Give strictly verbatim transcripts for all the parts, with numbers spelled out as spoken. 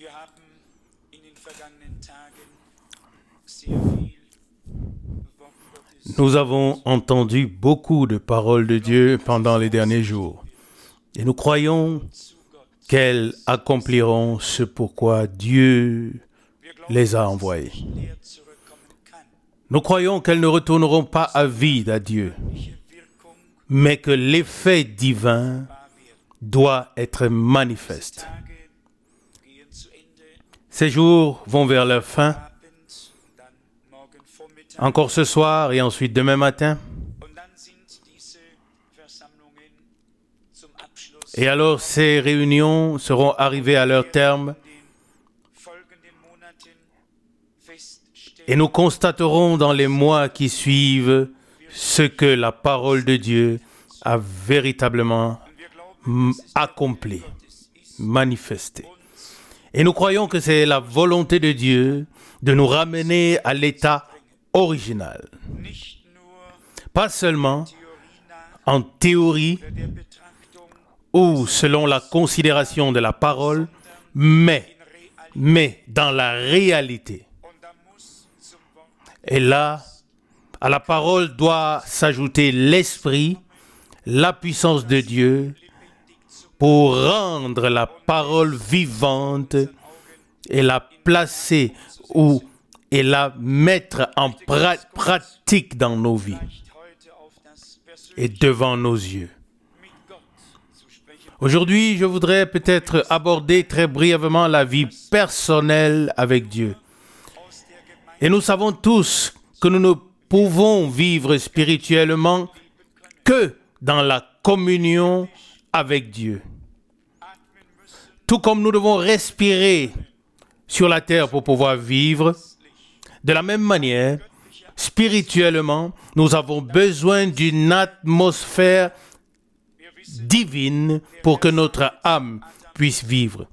Nous avons entendu beaucoup de paroles de Dieu pendant les derniers jours. Et nous croyons qu'elles accompliront ce pourquoi Dieu les a envoyées. Nous croyons qu'elles ne retourneront pas à vide à Dieu, mais que l'effet divin doit être manifeste. Ces jours vont vers leur fin, encore ce soir et ensuite demain matin. Et alors ces réunions seront arrivées à leur terme et nous constaterons dans les mois qui suivent ce que la parole de Dieu a véritablement accompli, manifesté. Et nous croyons que c'est la volonté de Dieu de nous ramener à l'état original. Pas seulement en théorie ou selon la considération de la parole, mais, mais dans la réalité. Et là, à la parole doit s'ajouter l'esprit, la puissance de Dieu pour rendre la parole vivante et la placer ou et la mettre en pra- pratique dans nos vies et devant nos yeux. Aujourd'hui, je voudrais peut-être aborder très brièvement la vie personnelle avec Dieu. Et nous savons tous que nous ne pouvons vivre spirituellement que dans la communion avec Dieu. Tout comme nous devons respirer sur la terre pour pouvoir vivre, de la même manière, spirituellement, nous avons besoin d'une atmosphère divine pour que notre âme puisse vivre.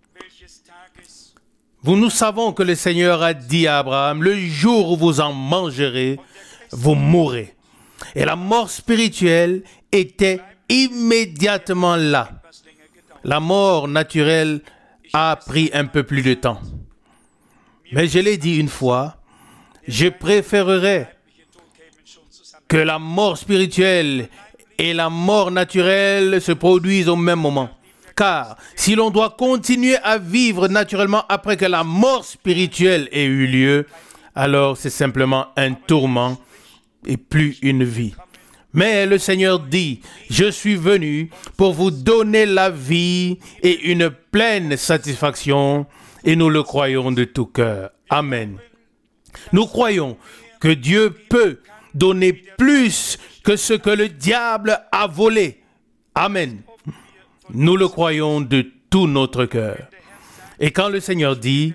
Vous, nous savons que le Seigneur a dit à Abraham, le jour où vous en mangerez, vous mourrez. Et la mort spirituelle était immédiatement là. La mort naturelle a pris un peu plus de temps. Mais je l'ai dit une fois, je préférerais que la mort spirituelle et la mort naturelle se produisent au même moment. Car si l'on doit continuer à vivre naturellement après que la mort spirituelle ait eu lieu, alors c'est simplement un tourment et plus une vie. Mais le Seigneur dit, je suis venu pour vous donner la vie et une pleine satisfaction, et nous le croyons de tout cœur. Amen. Nous croyons que Dieu peut donner plus que ce que le diable a volé. Amen. Nous le croyons de tout notre cœur. Et quand le Seigneur dit,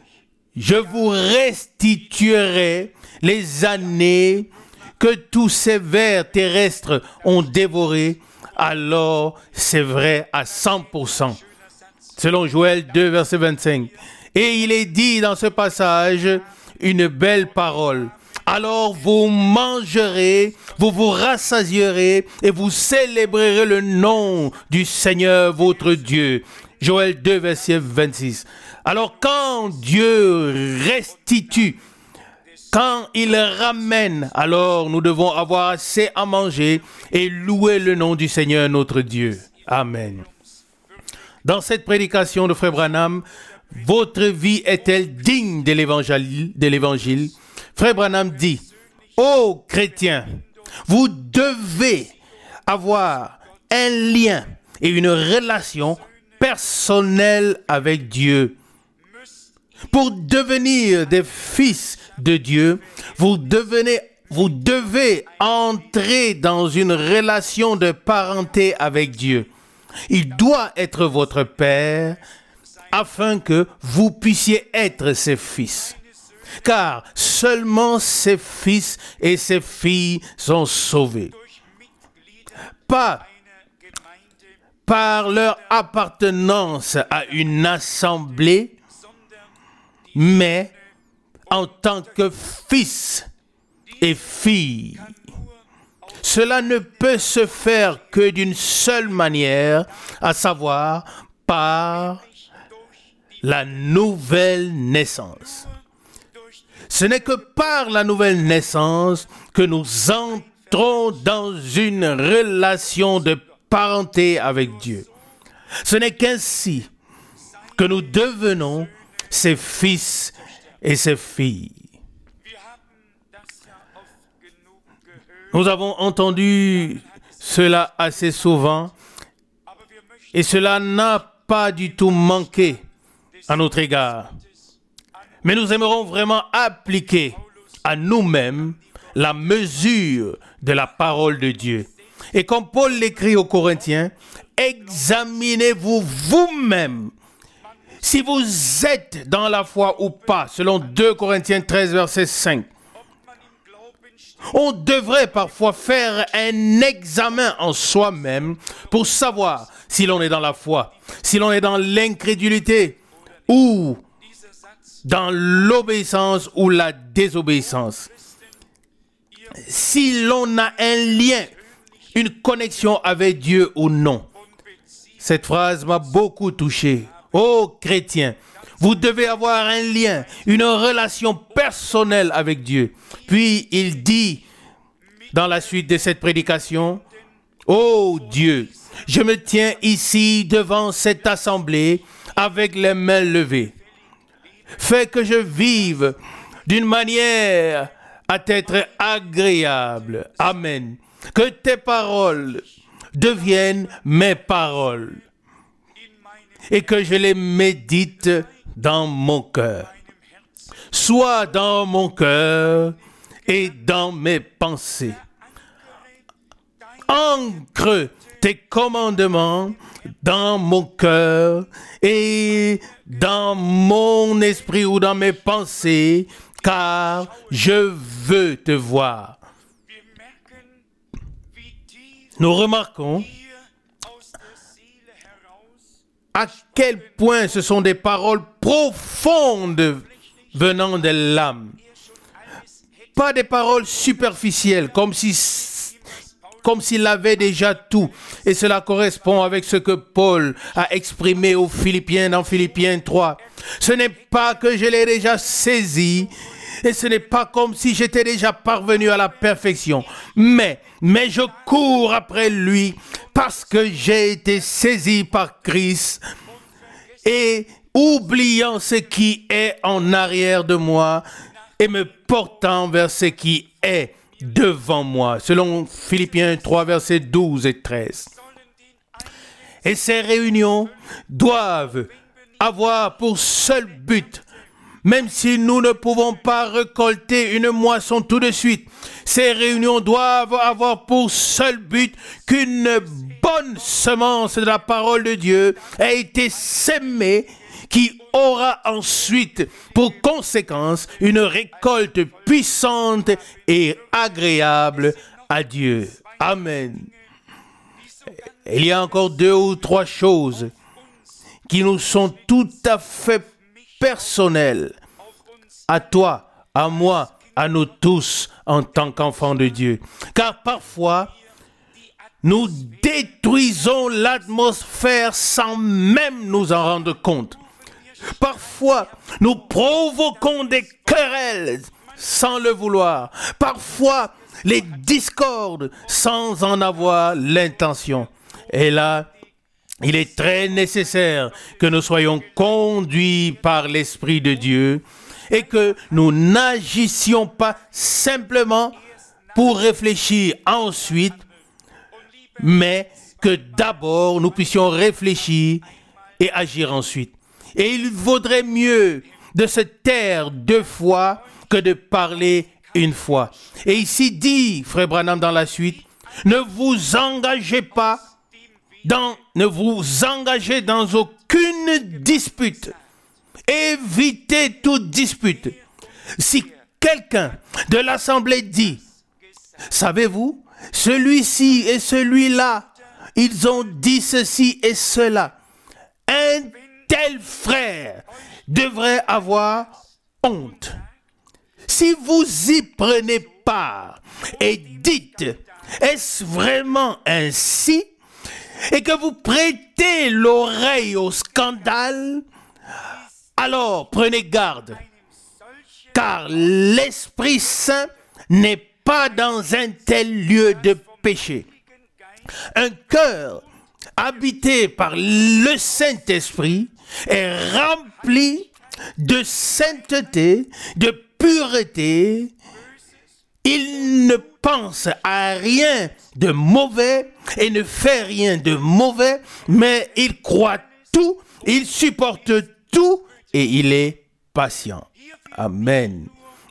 je vous restituerai les années que tous ces vers terrestres ont dévorés, alors c'est vrai à cent pour cent. Selon Joël deux, verset vingt-cinq. Et il est dit dans ce passage une belle parole. Alors vous mangerez, vous vous rassasierez et vous célébrerez le nom du Seigneur votre Dieu. Joël deux, verset vingt-six. Alors quand Dieu restitue, quand il ramène, alors nous devons avoir assez à manger et louer le nom du Seigneur notre Dieu. Amen. Dans cette prédication de Frère Branham, votre vie est-elle digne de l'évangile, de l'évangile? Frère Branham dit, ô chrétiens, vous devez avoir un lien et une relation personnelle avec Dieu. Pour devenir des fils de Dieu, vous devenez, vous devez entrer dans une relation de parenté avec Dieu. Il doit être votre Père afin que vous puissiez être ses fils. Car seulement ses fils et ses filles sont sauvés. Pas par leur appartenance à une assemblée, mais en tant que fils et filles. Cela ne peut se faire que d'une seule manière, à savoir par la nouvelle naissance. Ce n'est que par la nouvelle naissance que nous entrons dans une relation de parenté avec Dieu. Ce n'est qu'ainsi que nous devenons ses fils et ses filles. Nous avons entendu cela assez souvent et cela n'a pas du tout manqué à notre égard. Mais nous aimerons vraiment appliquer à nous-mêmes la mesure de la parole de Dieu. Et comme Paul l'écrit aux Corinthiens, examinez-vous vous-même si vous êtes dans la foi ou pas, selon deux Corinthiens treize, verset cinq. On devrait parfois faire un examen en soi-même pour savoir si l'on est dans la foi, si l'on est dans l'incrédulité ou dans l'obéissance ou la désobéissance. Si l'on a un lien, une connexion avec Dieu ou non. Cette phrase m'a beaucoup touché. Ô chrétiens, vous devez avoir un lien, une relation personnelle avec Dieu. Puis il dit dans la suite de cette prédication, ô Dieu, je me tiens ici devant cette assemblée avec les mains levées. Fais que je vive d'une manière à t'être agréable. Amen. Que tes paroles deviennent mes paroles et que je les médite dans mon cœur. Sois dans mon cœur et dans mes pensées. Ancre tes commandements dans mon cœur et dans mon esprit ou dans mes pensées, car je veux te voir. Nous remarquons à quel point ce sont des paroles profondes venant de l'âme. Pas des paroles superficielles, comme si comme s'il avait déjà tout. Et cela correspond avec ce que Paul a exprimé aux Philippiens dans Philippiens trois. Ce n'est pas que je l'ai déjà saisi, et ce n'est pas comme si j'étais déjà parvenu à la perfection. Mais, mais je cours après lui parce que j'ai été saisi par Christ et oubliant ce qui est en arrière de moi et me portant vers ce qui est devant moi, selon Philippiens trois, versets douze et treize. Et ces réunions doivent avoir pour seul but, même si nous ne pouvons pas récolter une moisson tout de suite, ces réunions doivent avoir pour seul but qu'une bonne semence de la parole de Dieu ait été sémée, qui aura ensuite pour conséquence une récolte puissante et agréable à Dieu. Amen. Il y a encore deux ou trois choses qui nous sont tout à fait personnelles, à toi, à moi, à nous tous en tant qu'enfants de Dieu. Car parfois, nous détruisons l'atmosphère sans même nous en rendre compte. Parfois, nous provoquons des querelles sans le vouloir. Parfois, les discordes sans en avoir l'intention. Et là, il est très nécessaire que nous soyons conduits par l'Esprit de Dieu et que nous n'agissions pas simplement pour réfléchir ensuite, mais que d'abord nous puissions réfléchir et agir ensuite. Et il vaudrait mieux de se taire deux fois que de parler une fois. Et ici dit, frère Branham dans la suite, ne vous engagez pas dans, ne vous engagez dans aucune dispute. Évitez toute dispute. Si quelqu'un de l'assemblée dit, savez-vous, celui-ci et celui-là, ils ont dit ceci et cela, un tel frère devrait avoir honte. Si vous y prenez part et dites, est-ce vraiment ainsi? Et que vous prêtez l'oreille au scandale, Alors prenez garde, car l'Esprit Saint n'est pas dans un tel lieu de péché. Un cœur habité par le Saint-Esprit est rempli de sainteté, de pureté. Il ne pense à rien de mauvais et ne fait rien de mauvais, mais il croit tout, il supporte tout et il est patient. Amen.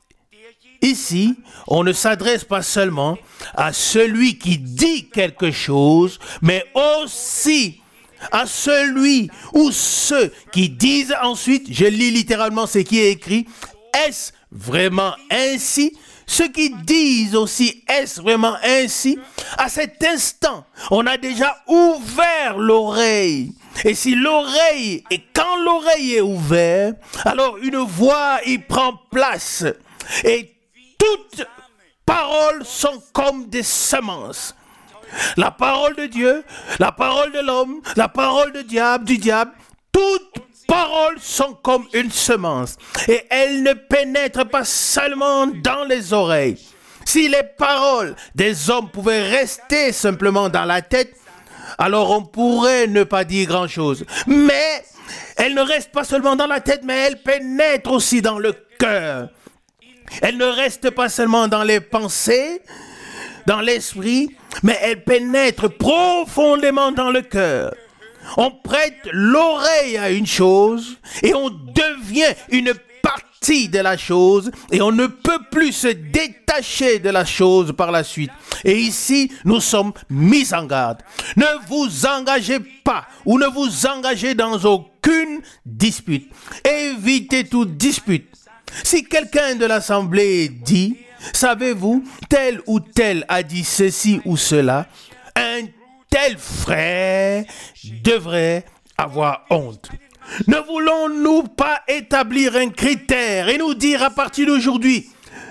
Ici, on ne s'adresse pas seulement à celui qui dit quelque chose, mais aussi à celui ou ceux qui disent ensuite, je lis littéralement ce qui est écrit, est-ce vraiment ainsi? Ceux qui disent aussi, est-ce vraiment ainsi? À cet instant, on a déjà ouvert l'oreille. Et si l'oreille, et quand l'oreille est ouverte, alors une voix y prend place. Et toutes paroles sont comme des semences. La parole de Dieu, la parole de l'homme, la parole de diable, du diable, toutes paroles sont comme une semence. Et elles ne pénètrent pas seulement dans les oreilles. Si les paroles des hommes pouvaient rester simplement dans la tête, alors on pourrait ne pas dire grand-chose. Mais elles ne restent pas seulement dans la tête, mais elles pénètrent aussi dans le cœur. Elles ne restent pas seulement dans les pensées, dans l'esprit, mais elles pénètrent profondément dans le cœur. On prête l'oreille à une chose et on devient une partie de la chose et on ne peut plus se détacher de la chose par la suite. Et ici, nous sommes mis en garde. Ne vous engagez pas ou ne vous engagez dans aucune dispute. Évitez toute dispute. Si quelqu'un de l'assemblée dit, savez-vous, tel ou tel a dit ceci ou cela, un tel frère devrait avoir honte. Ne voulons-nous pas établir un critère et nous dire à partir d'aujourd'hui,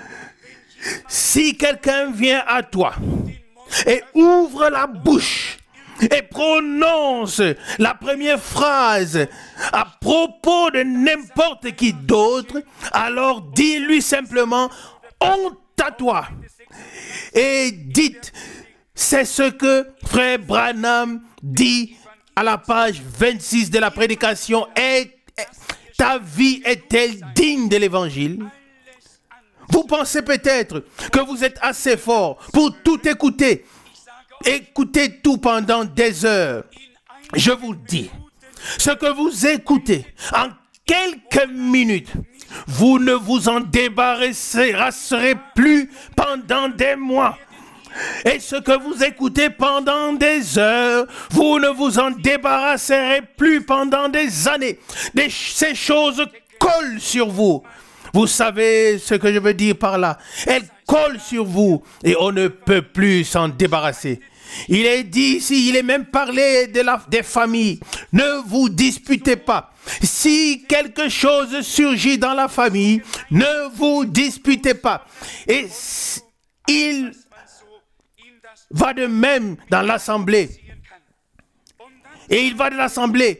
si quelqu'un vient à toi et ouvre la bouche et prononce la première phrase à propos de n'importe qui d'autre, alors dis-lui simplement honte à toi et dites, c'est ce que frère Branham dit à la page vingt-six de la prédication. Est, ta vie est-elle digne de l'évangile? Vous pensez peut-être que vous êtes assez fort pour tout écouter. Écoutez tout pendant des heures. Je vous dis, ce que vous écoutez en quelques minutes, vous ne vous en débarrasserez plus pendant des mois. Et ce que vous écoutez pendant des heures, vous ne vous en débarrasserez plus pendant des années. Des, ces choses collent sur vous. Vous savez ce que je veux dire par là. Elles collent sur vous et on ne peut plus s'en débarrasser. Il est dit ici, il est même parlé de la, des familles. Ne vous disputez pas. Si quelque chose surgit dans la famille, ne vous disputez pas. Et il va de même dans l'assemblée. Et il va de l'assemblée.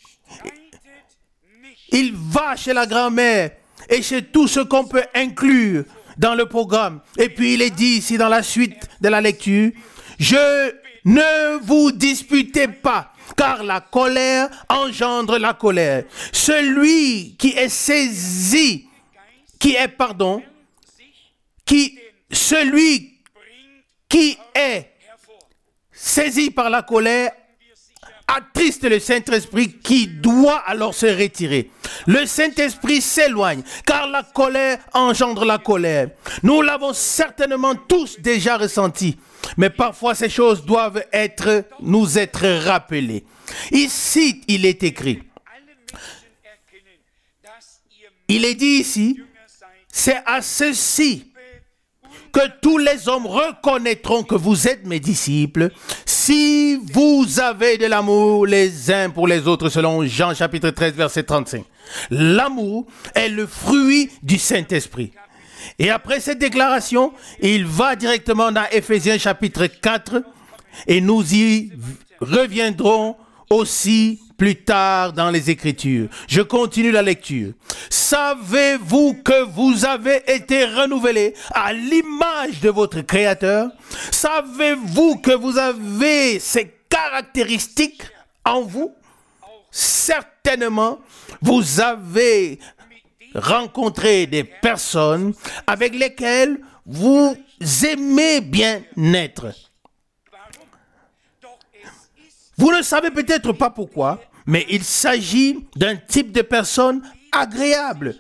Il va chez la grand-mère et chez tout ce qu'on peut inclure dans le programme. Et puis il est dit ici dans la suite de la lecture, je ne vous disputez pas, car la colère engendre la colère. Celui qui est saisi, qui est, pardon, qui, celui qui est saisi par la colère attriste le Saint-Esprit qui doit alors se retirer. Le Saint-Esprit s'éloigne car la colère engendre la colère. Nous l'avons certainement tous déjà ressenti, mais parfois ces choses doivent être, nous être rappelées. Ici, il est écrit, il est dit ici, c'est à ceci que tous les hommes reconnaîtront que vous êtes mes disciples si vous avez de l'amour les uns pour les autres, selon Jean chapitre treize, verset trente-cinq. L'amour est le fruit du Saint-Esprit. Et après cette déclaration, il va directement dans Éphésiens chapitre quatre et nous y reviendrons aussi plus tard dans les Écritures. Je continue la lecture. Savez-vous que vous avez été renouvelés à l'image de votre Créateur? Savez-vous que vous avez ces caractéristiques en vous? Certainement, vous avez rencontré des personnes avec lesquelles vous aimez bien être. Vous ne savez peut-être pas pourquoi, mais il s'agit d'un type de personnes agréables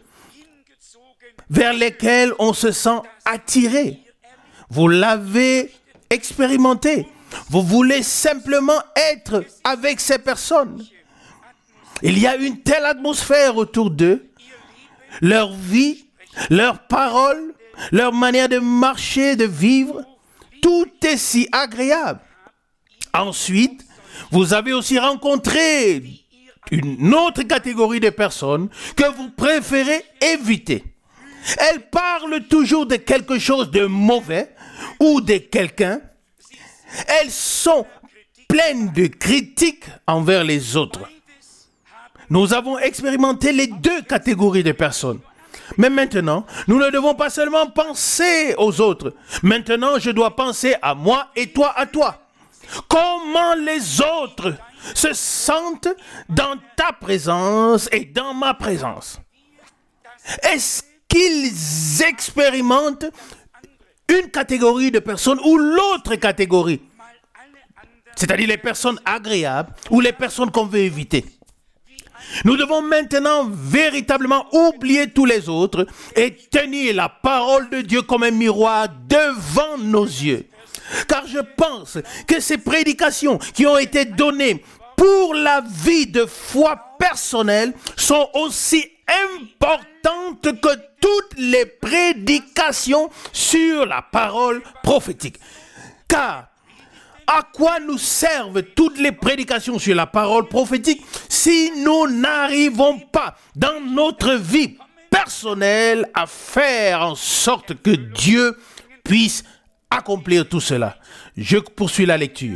vers lesquelles on se sent attiré. Vous l'avez expérimenté. Vous voulez simplement être avec ces personnes. Il y a une telle atmosphère autour d'eux. Leur vie, leurs paroles, leur manière de marcher, de vivre, tout est si agréable. Ensuite, vous avez aussi rencontré une autre catégorie de personnes que vous préférez éviter. Elles parlent toujours de quelque chose de mauvais ou de quelqu'un. Elles sont pleines de critiques envers les autres. Nous avons expérimenté les deux catégories de personnes. Mais maintenant, nous ne devons pas seulement penser aux autres. Maintenant, je dois penser à moi et toi à toi. Comment les autres se sentent dans ta présence et dans ma présence? Est-ce qu'ils expérimentent une catégorie de personnes ou l'autre catégorie? C'est-à-dire les personnes agréables ou les personnes qu'on veut éviter. Nous devons maintenant véritablement oublier tous les autres et tenir la parole de Dieu comme un miroir devant nos yeux. Car je pense que ces prédications qui ont été données pour la vie de foi personnelle sont aussi importantes que toutes les prédications sur la parole prophétique. Car à quoi nous servent toutes les prédications sur la parole prophétique si nous n'arrivons pas dans notre vie personnelle à faire en sorte que Dieu puisse accomplir tout cela? Je poursuis la lecture.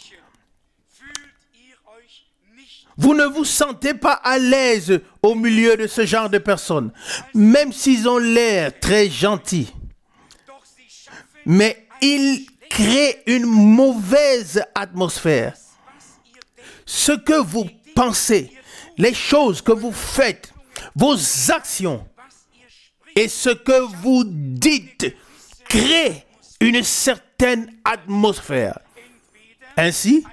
Vous ne vous sentez pas à l'aise au milieu de ce genre de personnes, même s'ils ont l'air très gentils. Mais ils créent une mauvaise atmosphère. Ce que vous pensez, les choses que vous faites, vos actions et ce que vous dites créent une certaine atmosphère. Ainsi,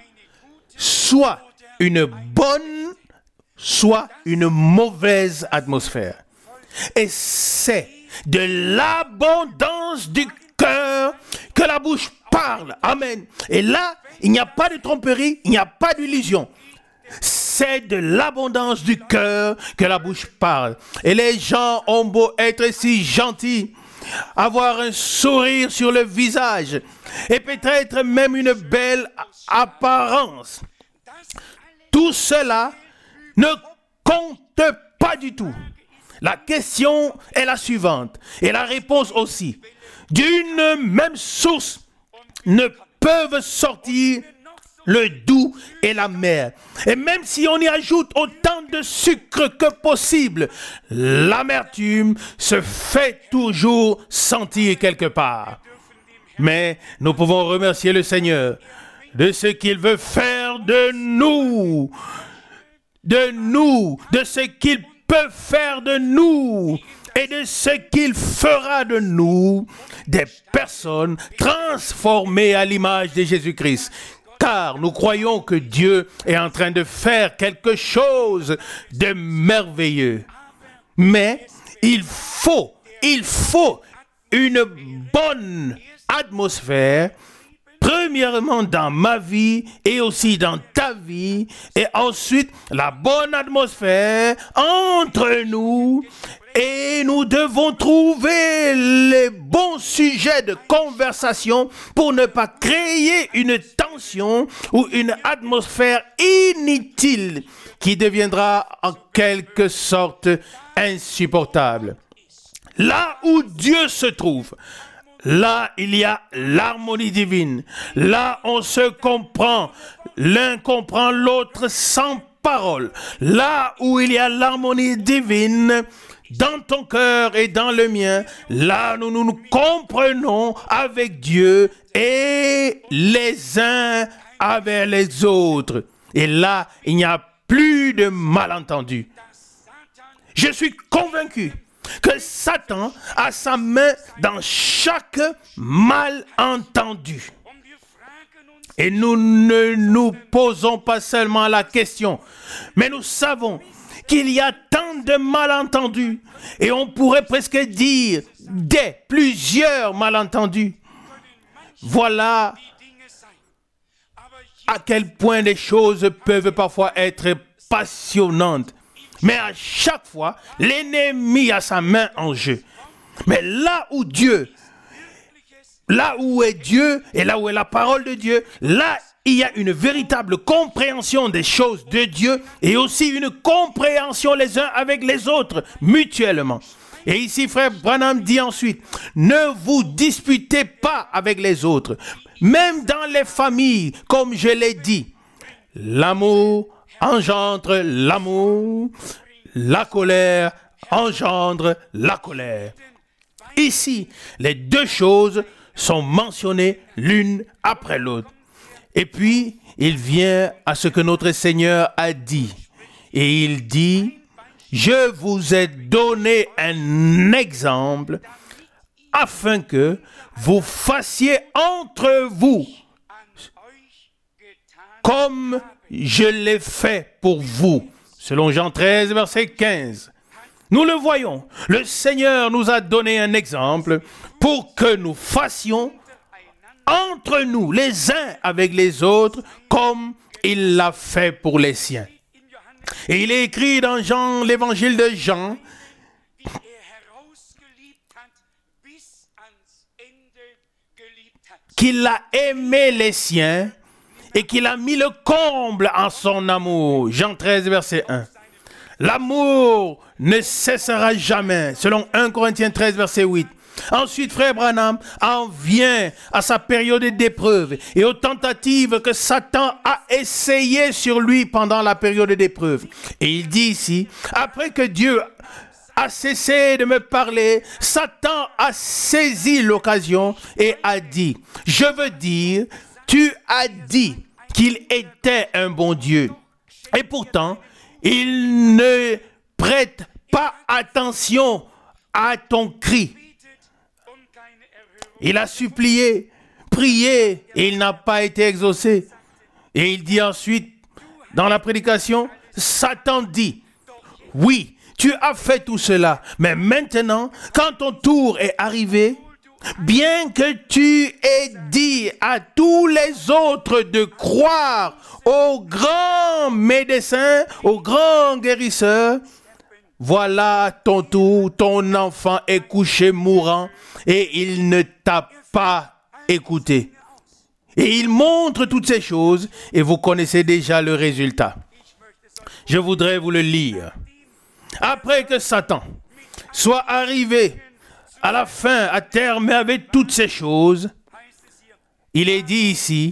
soit une bonne, soit une mauvaise atmosphère. Et c'est de l'abondance du cœur que la bouche parle. Amen. Et là, il n'y a pas de tromperie, il n'y a pas d'illusion. C'est de l'abondance du cœur que la bouche parle. Et les gens ont beau être si gentils, avoir un sourire sur le visage et peut-être même une belle apparence. Tout cela ne compte pas du tout. La question est la suivante et la réponse aussi. D'une même source ne peuvent sortir le doux et l'amer. Et même si on y ajoute autant de sucre que possible, l'amertume se fait toujours sentir quelque part. Mais nous pouvons remercier le Seigneur de ce qu'il veut faire de nous, de nous, de ce qu'il peut faire de nous et de ce qu'il fera de nous des personnes transformées à l'image de Jésus-Christ. Car nous croyons que Dieu est en train de faire quelque chose de merveilleux. Mais il faut, il faut une bonne atmosphère, premièrement dans ma vie et aussi dans ta vie, et ensuite la bonne atmosphère entre nous. Et nous devons trouver les bons sujets de conversation pour ne pas créer une tension ou une atmosphère inutile qui deviendra en quelque sorte insupportable. Là où Dieu se trouve, là il y a l'harmonie divine. Là on se comprend. l'un comprend l'autre sans parole. Là où il y a l'harmonie divine, dans ton cœur et dans le mien, là nous nous, nous comprenons avec Dieu et les uns avec les autres. Et là, il n'y a plus de malentendus. Je suis convaincu que Satan a sa main dans chaque malentendu. Et nous ne nous posons pas seulement la question, mais nous savons qu'il y a tant de malentendus, et on pourrait presque dire des plusieurs malentendus. Voilà à quel point les choses peuvent parfois être passionnantes. Mais à chaque fois, l'ennemi a sa main en jeu. Mais là où Dieu, là où est Dieu et là où est la parole de Dieu, là il y a une véritable compréhension des choses de Dieu et aussi une compréhension les uns avec les autres, mutuellement. Et ici, frère Branham dit ensuite, ne vous disputez pas avec les autres, même dans les familles, comme je l'ai dit. L'amour engendre l'amour, la colère engendre la colère. Ici, les deux choses sont mentionnées l'une après l'autre. Et puis, il vient à ce que notre Seigneur a dit. Et il dit, je vous ai donné un exemple afin que vous fassiez entre vous comme je l'ai fait pour vous. Selon Jean treize, verset quinze. Nous le voyons, le Seigneur nous a donné un exemple pour que nous fassions entre nous, les uns avec les autres, comme il l'a fait pour les siens. Et il est écrit dans Jean, l'évangile de Jean, qu'il a aimé les siens et qu'il a mis le comble en son amour. Jean treize, verset un. L'amour ne cessera jamais, selon un Corinthiens treize, verset huit. Ensuite, frère Branham en vient à sa période d'épreuve et aux tentatives que Satan a essayées sur lui pendant la période d'épreuve. Et il dit ici, après que Dieu a cessé de me parler, Satan a saisi l'occasion et a dit, je veux dire, tu as dit qu'il était un bon Dieu. Et pourtant, il ne prête pas attention à ton cri. Il a supplié, prié, et il n'a pas été exaucé. Et il dit ensuite, dans la prédication, Satan dit, oui, tu as fait tout cela, mais maintenant, quand ton tour est arrivé, bien que tu aies dit à tous les autres de croire au grand médecin, au grand guérisseur, voilà ton tour, ton enfant est couché mourant et il ne t'a pas écouté. Et il montre toutes ces choses et vous connaissez déjà le résultat. Je voudrais vous le lire. Après que Satan soit arrivé à la fin, à terme avec toutes ces choses, il est dit ici,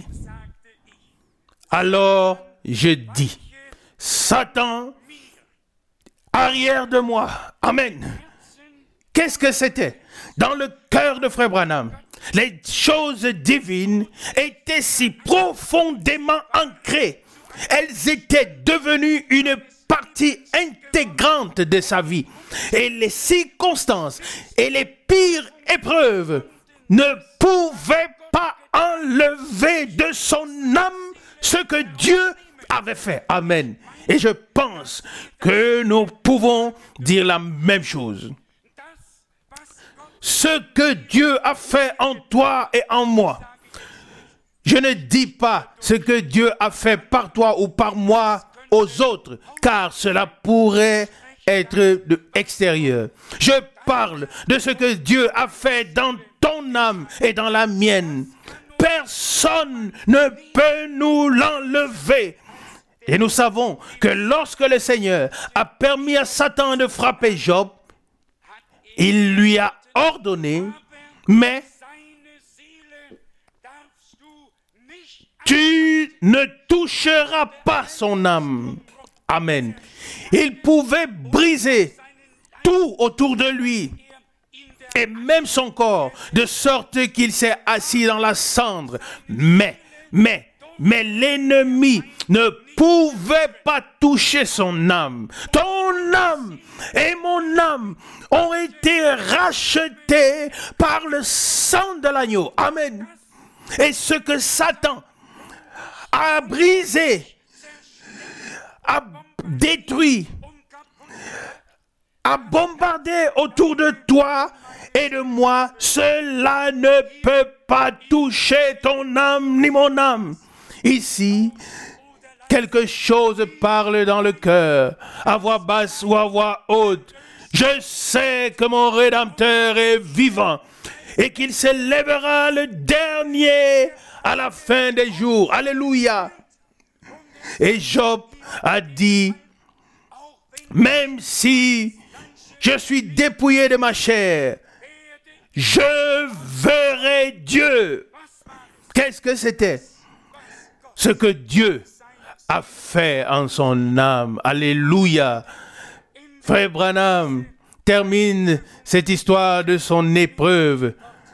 alors je dis, Satan, arrière de moi. Amen. Qu'est-ce que c'était? Dans le cœur de frère Branham, les choses divines étaient si profondément ancrées. Elles étaient devenues une partie intégrante de sa vie. Et les circonstances et les pires épreuves ne pouvaient pas enlever de son âme ce que Dieu avait fait. Amen. Et je pense que nous pouvons dire la même chose. Ce que Dieu a fait en toi et en moi. Je ne dis pas ce que Dieu a fait par toi ou par moi aux autres, car cela pourrait être de extérieur. Je parle de ce que Dieu a fait dans ton âme et dans la mienne. Personne ne peut nous l'enlever. Et nous savons que lorsque le Seigneur a permis à Satan de frapper Job, il lui a ordonné, mais tu ne toucheras pas son âme. Amen. Il pouvait briser tout autour de lui et même son corps, de sorte qu'il s'est assis dans la cendre. Mais, mais, mais l'ennemi ne pouvait pas toucher son âme. Ton âme et mon âme ont été rachetés par le sang de l'agneau. Amen. Et ce que Satan a brisé, a détruit, a bombardé autour de toi et de moi, cela ne peut pas toucher ton âme ni mon âme. Ici, quelque chose parle dans le cœur, à voix basse ou à voix haute. Je sais que mon Rédempteur est vivant et qu'il se lèvera le dernier à la fin des jours. Alléluia. Et Job a dit, même si je suis dépouillé de ma chair, je verrai Dieu. Qu'est-ce que c'était? Ce que Dieu a fait en son âme. Alléluia. Frère Branham termine cette histoire de son épreuve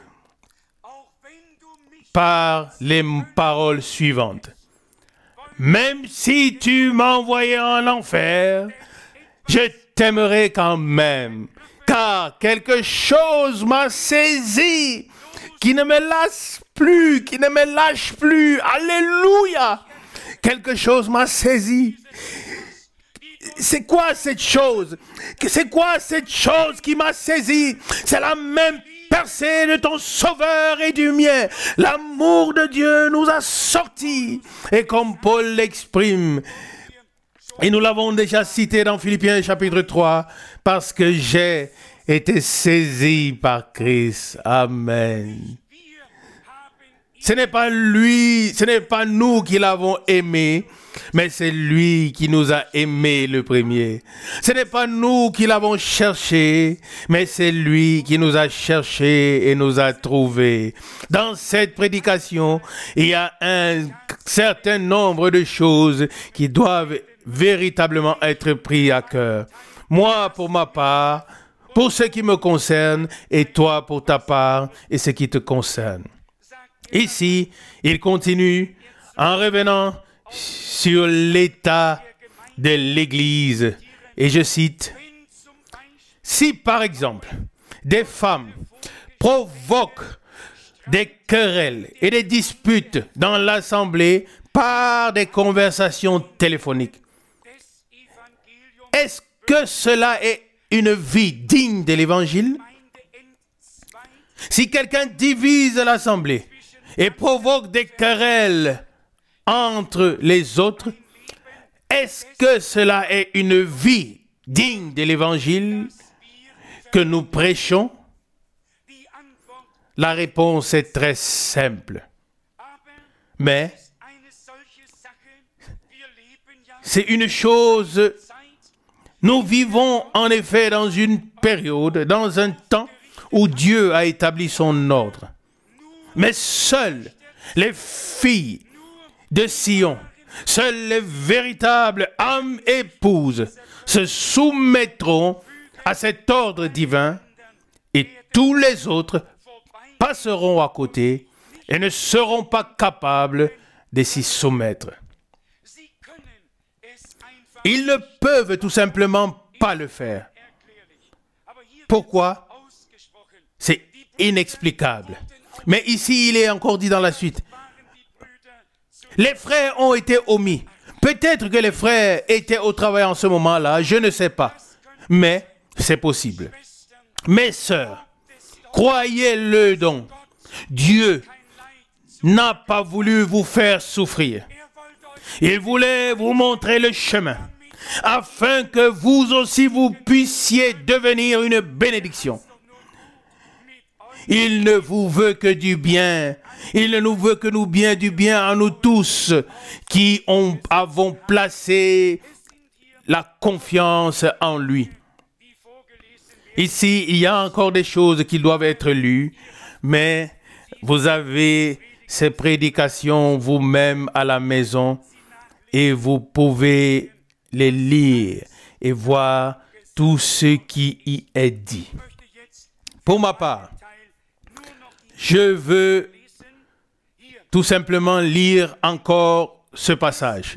par les paroles suivantes. Même si tu m'envoyais en enfer, je t'aimerai quand même, car quelque chose m'a saisi, qui ne me lâche plus, qui ne me lâche plus. Alléluia! Quelque chose m'a saisi. C'est quoi cette chose? C'est quoi cette chose qui m'a saisi? C'est la même percée de ton Sauveur et du mien. L'amour de Dieu nous a sortis. Et comme Paul l'exprime, et nous l'avons déjà cité dans Philippiens chapitre trois, parce que j'ai été saisi par Christ. Amen. Ce n'est pas lui, ce n'est pas nous qui l'avons aimé, mais c'est lui qui nous a aimés le premier. Ce n'est pas nous qui l'avons cherché, mais c'est lui qui nous a cherchés et nous a trouvés. Dans cette prédication, il y a un certain nombre de choses qui doivent véritablement être prises à cœur. Moi, pour ma part, pour ce qui me concerne, et toi pour ta part et ce qui te concerne. Ici, il continue en revenant sur l'état de l'Église. Et je cite, « Si par exemple, des femmes provoquent des querelles et des disputes dans l'Assemblée par des conversations téléphoniques, est-ce que cela est une vie digne de l'Évangile? Si quelqu'un divise l'Assemblée et provoque des querelles entre les autres, est-ce que cela est une vie digne de l'Évangile que nous prêchons? La réponse est très simple. Mais c'est une chose, nous vivons en effet dans une période, dans un temps où Dieu a établi son ordre. Mais seules les filles de Sion, seules les véritables âmes épouses se soumettront à cet ordre divin et tous les autres passeront à côté et ne seront pas capables de s'y soumettre. Ils ne peuvent tout simplement pas le faire. Pourquoi? C'est inexplicable. Mais ici, il est encore dit dans la suite. Les frères ont été omis. Peut-être que les frères étaient au travail en ce moment-là, je ne sais pas. Mais c'est possible. Mes sœurs, croyez-le donc. Dieu n'a pas voulu vous faire souffrir. Il voulait vous montrer le chemin, afin que vous aussi vous puissiez devenir une bénédiction. Il ne vous veut que du bien. Il ne nous veut que nous bien du bien à nous tous qui ont, avons placé la confiance en lui. Ici, il y a encore des choses qui doivent être lues, mais vous avez ces prédications vous-même à la maison et vous pouvez les lire et voir tout ce qui y est dit. Pour ma part, je veux tout simplement lire encore ce passage.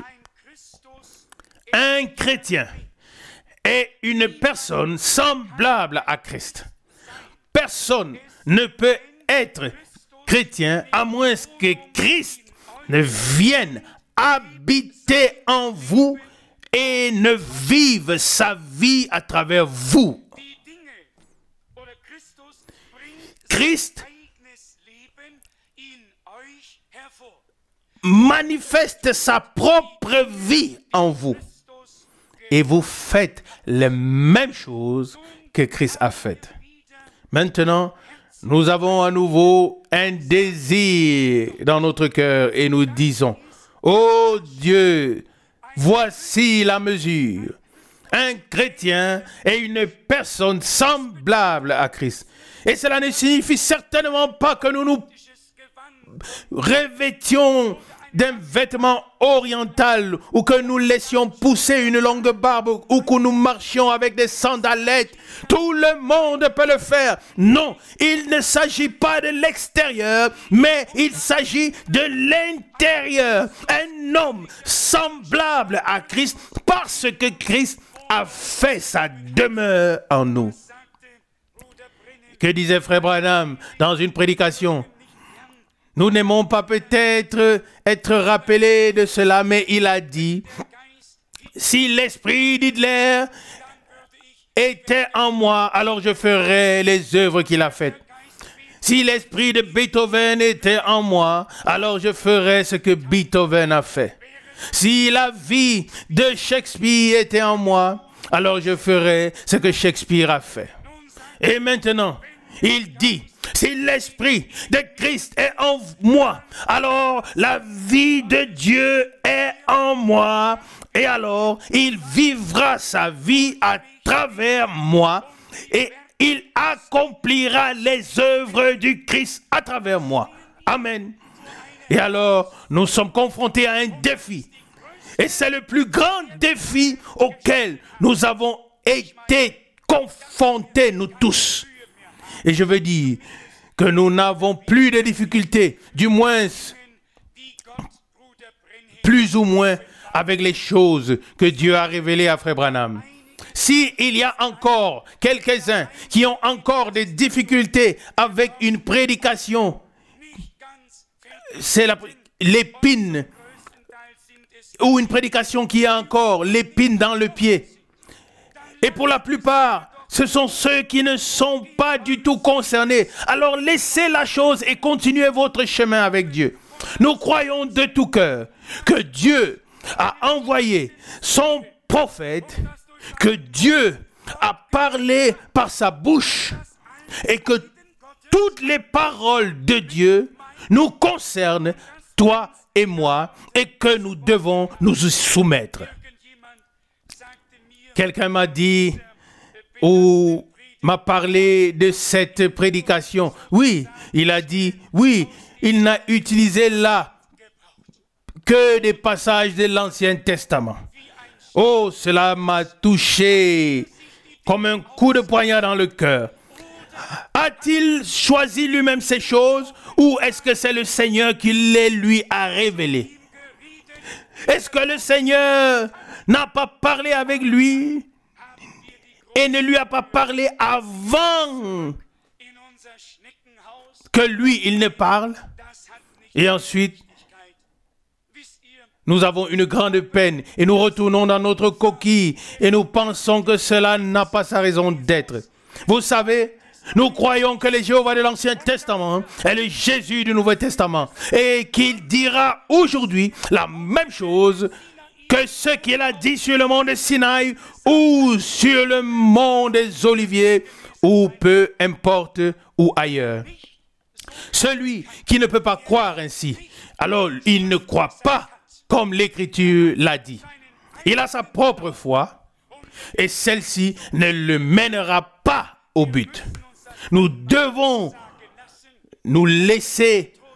Un chrétien est une personne semblable à Christ. Personne ne peut être chrétien à moins que Christ ne vienne habiter en vous et ne vive sa vie à travers vous. Christ manifeste sa propre vie en vous. Et vous faites les mêmes choses que Christ a faites. Maintenant, nous avons à nouveau un désir dans notre cœur et nous disons, ô Dieu, voici la mesure. Un chrétien est une personne semblable à Christ. Et cela ne signifie certainement pas que nous nous revêtions d'un vêtement oriental ou que nous laissions pousser une longue barbe ou que nous marchions avec des sandalettes. Tout le monde peut le faire. Non, il ne s'agit pas de l'extérieur, mais il s'agit de l'intérieur. Un homme semblable à Christ parce que Christ a fait sa demeure en nous. Que disait Frère Branham dans une prédication? Nous n'aimons pas peut-être être rappelés de cela, mais il a dit, si l'esprit d'Hitler était en moi, alors je ferais les œuvres qu'il a faites. Si l'esprit de Beethoven était en moi, alors je ferais ce que Beethoven a fait. Si la vie de Shakespeare était en moi, alors je ferais ce que Shakespeare a fait. Et maintenant, il dit, si l'esprit de Christ est en moi, alors la vie de Dieu est en moi. Et alors, il vivra sa vie à travers moi et il accomplira les œuvres du Christ à travers moi. Amen. Et alors, nous sommes confrontés à un défi. Et c'est le plus grand défi auquel nous avons été confrontés, nous tous. Et je veux dire que nous n'avons plus de difficultés, du moins, plus ou moins, avec les choses que Dieu a révélées à Frère Branham. S'il y a encore quelques-uns qui ont encore des difficultés avec une prédication, c'est la, l'épine, ou une prédication qui a encore l'épine dans le pied. Et pour la plupart, ce sont ceux qui ne sont pas du tout concernés. Alors laissez la chose et continuez votre chemin avec Dieu. Nous croyons de tout cœur que Dieu a envoyé son prophète, que Dieu a parlé par sa bouche et que toutes les paroles de Dieu nous concernent, toi et moi, et que nous devons nous soumettre. Quelqu'un m'a dit, ou m'a parlé de cette prédication. Oui, il a dit, oui, il n'a utilisé là que des passages de l'Ancien Testament. Oh, cela m'a touché comme un coup de poignard dans le cœur. A-t-il choisi lui-même ces choses ou est-ce que c'est le Seigneur qui les lui a révélées? Est-ce que le Seigneur n'a pas parlé avec lui et ne lui a pas parlé avant que lui, il ne parle? Et ensuite, nous avons une grande peine et nous retournons dans notre coquille et nous pensons que cela n'a pas sa raison d'être. Vous savez, nous croyons que le Jéhovah de l'Ancien Testament est le Jésus du Nouveau Testament et qu'il dira aujourd'hui la même chose que ce qu'il a dit sur le mont de Sinaï ou sur le mont des Oliviers ou peu importe où ailleurs. Celui qui ne peut pas croire ainsi, alors il ne croit pas comme l'Écriture l'a dit. Il a sa propre foi et celle-ci ne le mènera pas au but. Nous devons nous laisser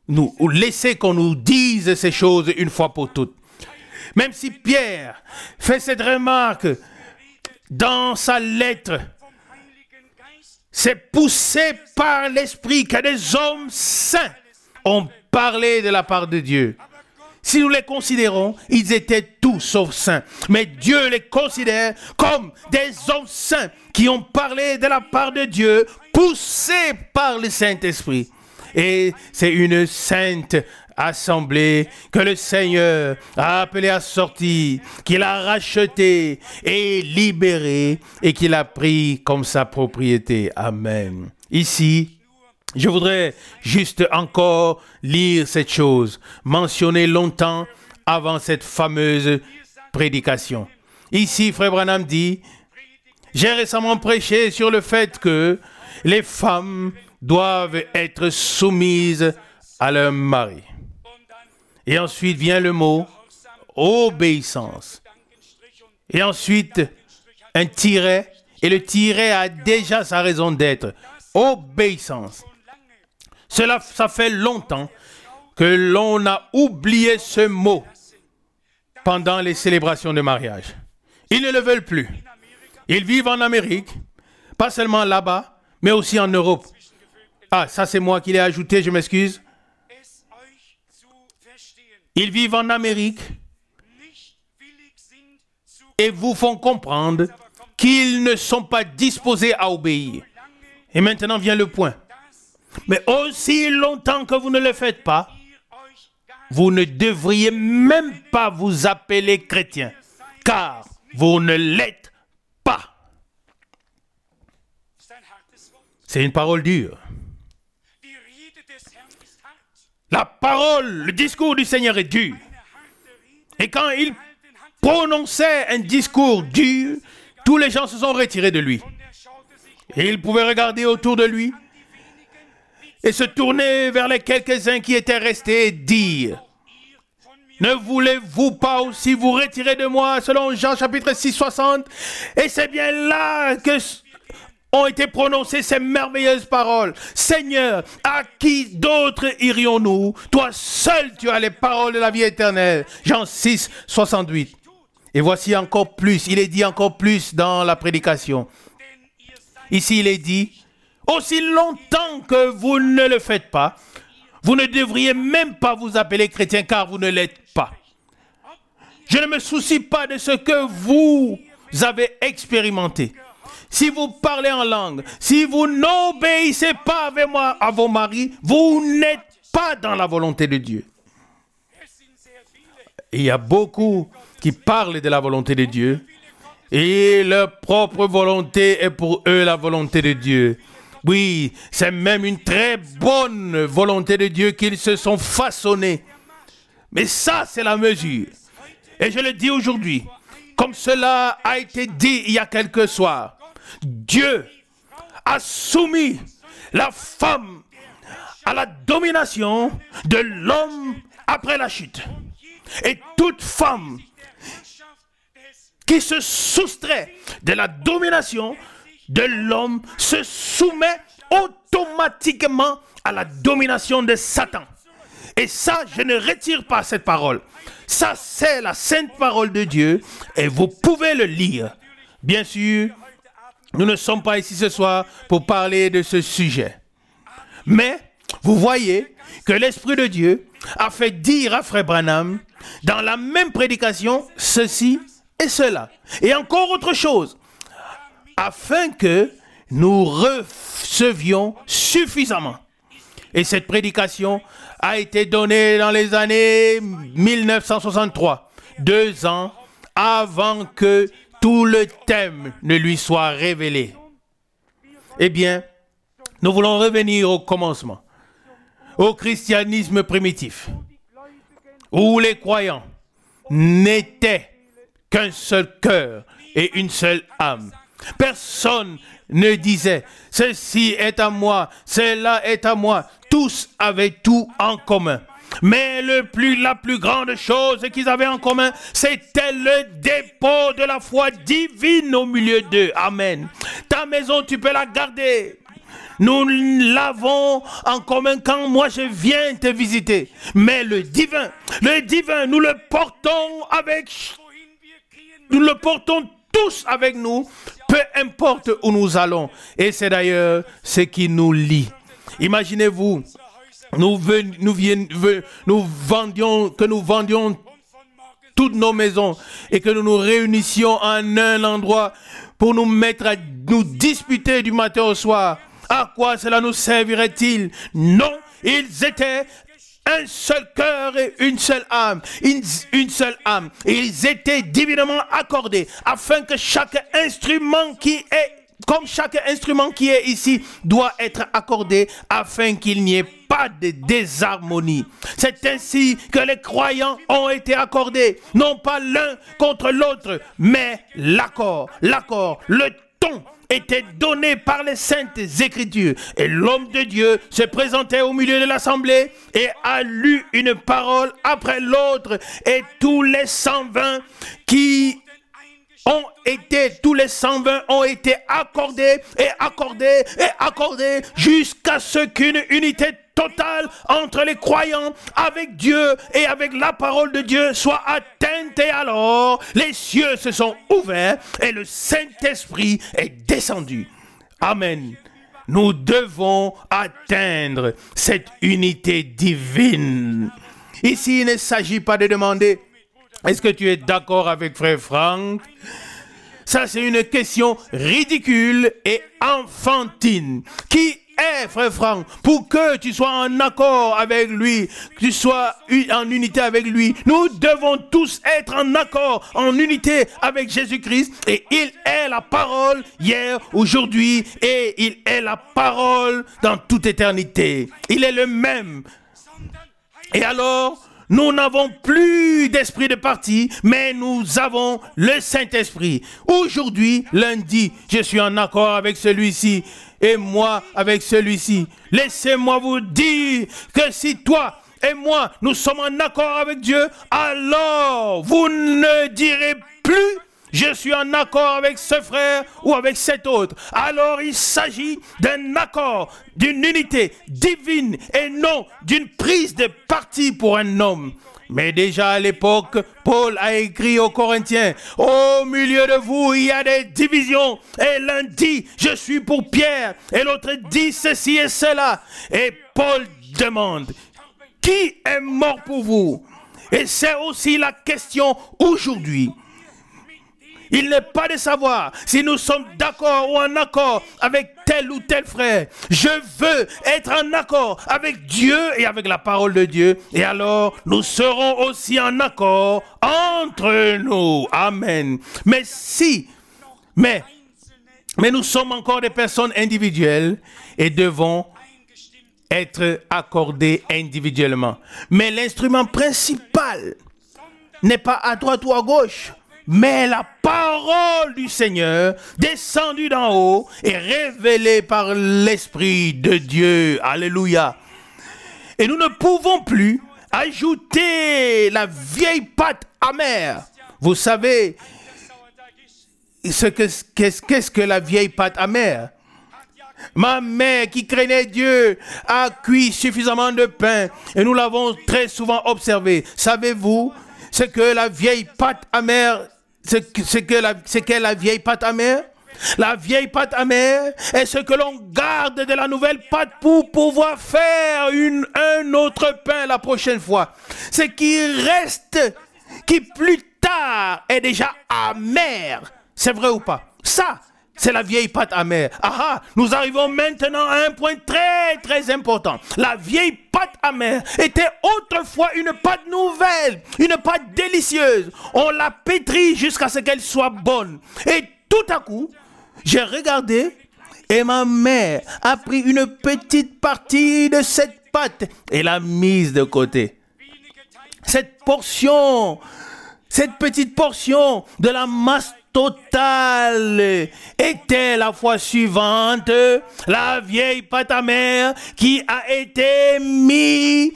nous laisser qu'on nous dise ces choses une fois pour toutes. Même si Pierre fait cette remarque dans sa lettre, c'est poussé par l'Esprit que des hommes saints ont parlé de la part de Dieu. Si nous les considérons, ils étaient tous sauf saints. Mais Dieu les considère comme des hommes saints qui ont parlé de la part de Dieu, poussés par le Saint-Esprit. Et c'est une sainte assemblée que le Seigneur a appelée à sortir, qu'il a rachetée et libérée et qu'il a pris comme sa propriété. Amen. Ici, je voudrais juste encore lire cette chose, mentionnée longtemps avant cette fameuse prédication. Ici, Frère Branham dit, j'ai récemment prêché sur le fait que les femmes doivent être soumises à leur mari. Et ensuite vient le mot obéissance. Et ensuite, un tiret, et le tiret a déjà sa raison d'être. Obéissance. Cela, ça fait longtemps que l'on a oublié ce mot pendant les célébrations de mariage. Ils ne le veulent plus. Ils vivent en Amérique, pas seulement là-bas, mais aussi en Europe. Ah, ça c'est moi qui l'ai ajouté, je m'excuse. Ils vivent en Amérique et vous font comprendre qu'ils ne sont pas disposés à obéir. Et maintenant vient le point. Mais aussi longtemps que vous ne le faites pas, vous ne devriez même pas vous appeler chrétien, car vous ne l'êtes pas. C'est une parole dure. La parole, le discours du Seigneur est dur. Et quand il prononçait un discours dur, tous les gens se sont retirés de lui. Et il pouvait regarder autour de lui et se tourner vers les quelques-uns qui étaient restés et dire, ne voulez-vous pas aussi vous retirer de moi, selon Jean chapitre six, soixante? Et c'est bien là que ont été prononcées ces merveilleuses paroles. Seigneur, à qui d'autre irions-nous? Toi seul, tu as les paroles de la vie éternelle. Jean six, soixante-huit. Et voici encore plus, il est dit encore plus dans la prédication. Ici, il est dit, aussi longtemps que vous ne le faites pas, vous ne devriez même pas vous appeler chrétien, car vous ne l'êtes pas. Je ne me soucie pas de ce que vous avez expérimenté. Si vous parlez en langue, si vous n'obéissez pas avec moi à vos maris, vous n'êtes pas dans la volonté de Dieu. Il y a beaucoup qui parlent de la volonté de Dieu et leur propre volonté est pour eux la volonté de Dieu. Oui, c'est même une très bonne volonté de Dieu qu'ils se sont façonnés. Mais ça, c'est la mesure. Et je le dis aujourd'hui, comme cela a été dit il y a quelques soirs. Dieu a soumis la femme à la domination de l'homme après la chute. Et toute femme qui se soustrait de la domination de l'homme se soumet automatiquement à la domination de Satan. Et ça, je ne retire pas cette parole. Ça, c'est la sainte parole de Dieu et vous pouvez le lire. Bien sûr, nous ne sommes pas ici ce soir pour parler de ce sujet. Mais, vous voyez que l'Esprit de Dieu a fait dire à Frère Branham, dans la même prédication, ceci et cela. Et encore autre chose, afin que nous recevions suffisamment. Et cette prédication a été donnée dans les années mille neuf cent soixante-trois, deux ans avant que tout le thème ne lui soit révélé. Eh bien, nous voulons revenir au commencement, au christianisme primitif, où les croyants n'étaient qu'un seul cœur et une seule âme. Personne ne disait « ceci est à moi, cela est à moi ». Tous avaient tout en commun. Mais le plus, la plus grande chose qu'ils avaient en commun, c'était le dépôt de la foi divine au milieu d'eux. Amen. Ta maison, tu peux la garder. nous l'avons en commun quand moi je viens te visiter. Mais le divin, le divin, nous le portons avec, nous le portons tous avec nous, peu importe où nous allons. Et c'est d'ailleurs ce qui nous lie. Imaginez-vous, nous, nous, nous vendions, que nous vendions toutes nos maisons et que nous nous réunissions en un endroit pour nous mettre à nous disputer du matin au soir. À quoi cela nous servirait-il? Non, ils étaient un seul cœur et une seule âme, une, une seule âme. Et ils étaient divinement accordés afin que chaque instrument qui est, comme chaque instrument qui est ici, doit être accordé afin qu'il n'y ait pas de désharmonie. C'est ainsi que les croyants ont été accordés, non pas l'un contre l'autre, mais l'accord, l'accord, le ton était donné par les saintes écritures. Et l'homme de Dieu se présentait au milieu de l'assemblée et a lu une parole après l'autre. Et tous les cent vingt qui ont été, tous les cent vingt ont été accordés et accordés et accordés jusqu'à ce qu'une unité totale entre les croyants avec Dieu et avec la parole de Dieu soit atteinte. Et alors, les cieux se sont ouverts et le Saint-Esprit est descendu. Amen. Nous devons atteindre cette unité divine. Ici, il ne s'agit pas de demander: est-ce que tu es d'accord avec frère Franck? Ça, c'est une question ridicule et enfantine. Qui est frère Franck pour que tu sois en accord avec lui, que tu sois en unité avec lui? Nous devons tous être en accord, en unité avec Jésus-Christ. Et il est la parole hier, aujourd'hui, et il est la parole dans toute éternité. Il est le même. Et alors, nous n'avons plus d'esprit de parti, mais nous avons le Saint-Esprit. Aujourd'hui, lundi, je suis en accord avec celui-ci et moi avec celui-ci. Laissez-moi vous dire que si toi et moi, nous sommes en accord avec Dieu, alors vous ne direz plus: je suis en accord avec ce frère ou avec cet autre. Alors il s'agit d'un accord, d'une unité divine et non d'une prise de parti pour un homme. Mais déjà à l'époque, Paul a écrit aux Corinthiens: au milieu de vous, il y a des divisions. Et l'un dit: je suis pour Pierre. Et l'autre dit ceci et cela. Et Paul demande: qui est mort pour vous? Et c'est aussi la question aujourd'hui. Il n'est pas de savoir si nous sommes d'accord ou en accord avec tel ou tel frère. Je veux être en accord avec Dieu et avec la parole de Dieu. Et alors, nous serons aussi en accord entre nous. Amen. Mais si, mais, mais nous sommes encore des personnes individuelles et devons être accordés individuellement. Mais l'instrument principal n'est pas à droite ou à gauche, mais la parole du Seigneur descendue d'en haut et révélée par l'Esprit de Dieu. Alléluia. Et nous ne pouvons plus ajouter la vieille pâte amère. Vous savez ce que, qu'est-ce, qu'est-ce que la vieille pâte amère? Ma mère qui craignait Dieu a cuit suffisamment de pain et nous l'avons très souvent observé. Savez-vous ce que la vieille pâte amère C'est que la, c'est qu'est la vieille pâte amère? La vieille pâte amère est ce que l'on garde de la nouvelle pâte pour pouvoir faire une, un autre pain la prochaine fois. Ce qui reste, qui plus tard est déjà amer. C'est vrai ou pas? Ça, c'est la vieille pâte amère. Ah ah, nous arrivons maintenant à un point très très important. La vieille pâte amère était autrefois une pâte nouvelle, une pâte délicieuse. On la pétrit jusqu'à ce qu'elle soit bonne. Et tout à coup, j'ai regardé et ma mère a pris une petite partie de cette pâte et l'a mise de côté. Cette portion, cette petite portion de la masse totale était la fois suivante la vieille pâte amère qui a été mise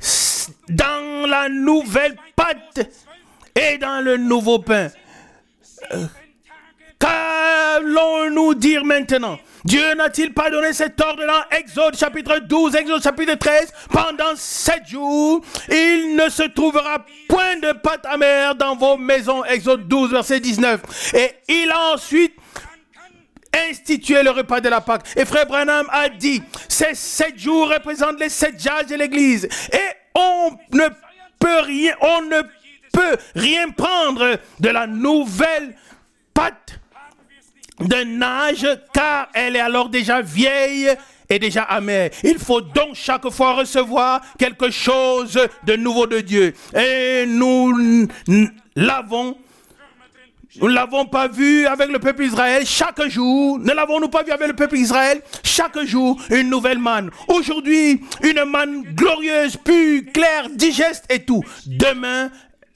dans la nouvelle pâte et dans le nouveau pain. Euh, Qu'allons-nous dire maintenant? Dieu n'a-t-il pas donné cet ordre dans Exode chapitre douze, Exode chapitre treize? Pendant sept jours, il ne se trouvera point de pâte amère dans vos maisons. Exode douze, verset dix-neuf. Et il a ensuite institué le repas de la Pâque. Et frère Branham a dit, ces sept jours représentent les sept âges de l'Église. Et on ne peut rien, on ne peut rien prendre de la nouvelle pâte d'un âge, car elle est alors déjà vieille et déjà amère. Il faut donc chaque fois recevoir quelque chose de nouveau de Dieu. Et nous l'avons Nous ne l'avons pas vu avec le peuple Israël chaque jour. Ne l'avons-nous pas vu avec le peuple Israël chaque jour, une nouvelle manne. Aujourd'hui, une manne glorieuse, pure, claire, digeste et tout. Demain,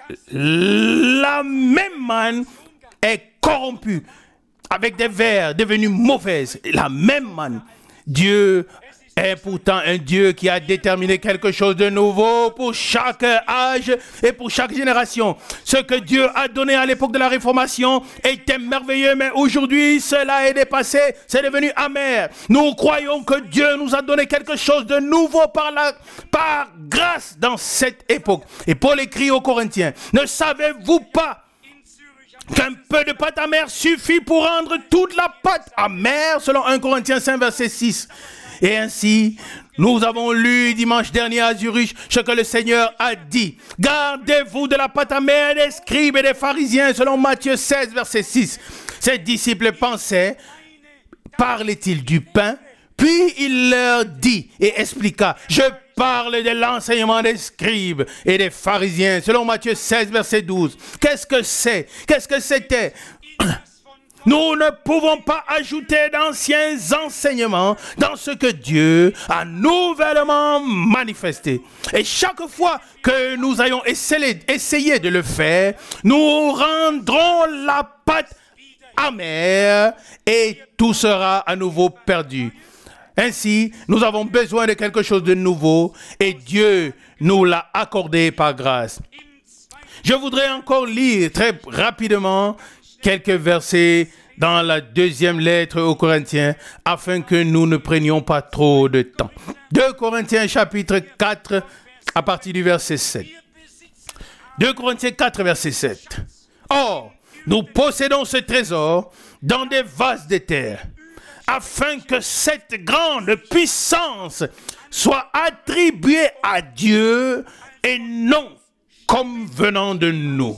la même manne est corrompue avec des vers devenus mauvaises. La même manne. Dieu est pourtant un Dieu qui a déterminé quelque chose de nouveau pour chaque âge et pour chaque génération. Ce que Dieu a donné à l'époque de la Réformation était merveilleux, mais aujourd'hui, cela est dépassé, c'est devenu amer. Nous croyons que Dieu nous a donné quelque chose de nouveau par, la, par grâce dans cette époque. Et Paul écrit aux Corinthiens, ne savez-vous pas qu'un peu de pâte amère suffit pour rendre toute la pâte amère, selon un Corinthiens cinq, verset six. Et ainsi, nous avons lu dimanche dernier à Zurich ce que le Seigneur a dit. Gardez-vous de la pâte amère des scribes et des pharisiens, selon Matthieu seize, verset six. Ses disciples pensaient, parlait-il du pain? Puis il leur dit et expliqua, je parle de l'enseignement des scribes et des pharisiens, selon Matthieu seize, verset douze. Qu'est-ce que c'est? Qu'est-ce que c'était? Nous ne pouvons pas ajouter d'anciens enseignements dans ce que Dieu a nouvellement manifesté. Et chaque fois que nous ayons essayé, essayé de le faire, nous rendrons la pâte amère et tout sera à nouveau perdu. Ainsi, nous avons besoin de quelque chose de nouveau et Dieu nous l'a accordé par grâce. Je voudrais encore lire très rapidement quelques versets dans la deuxième lettre aux Corinthiens, afin que nous ne prenions pas trop de temps. deux Corinthiens chapitre quatre, à partir du verset sept. deux Corinthiens quatre, verset sept. Or, nous possédons ce trésor dans des vases de terre, afin que cette grande puissance soit attribuée à Dieu et non comme venant de nous.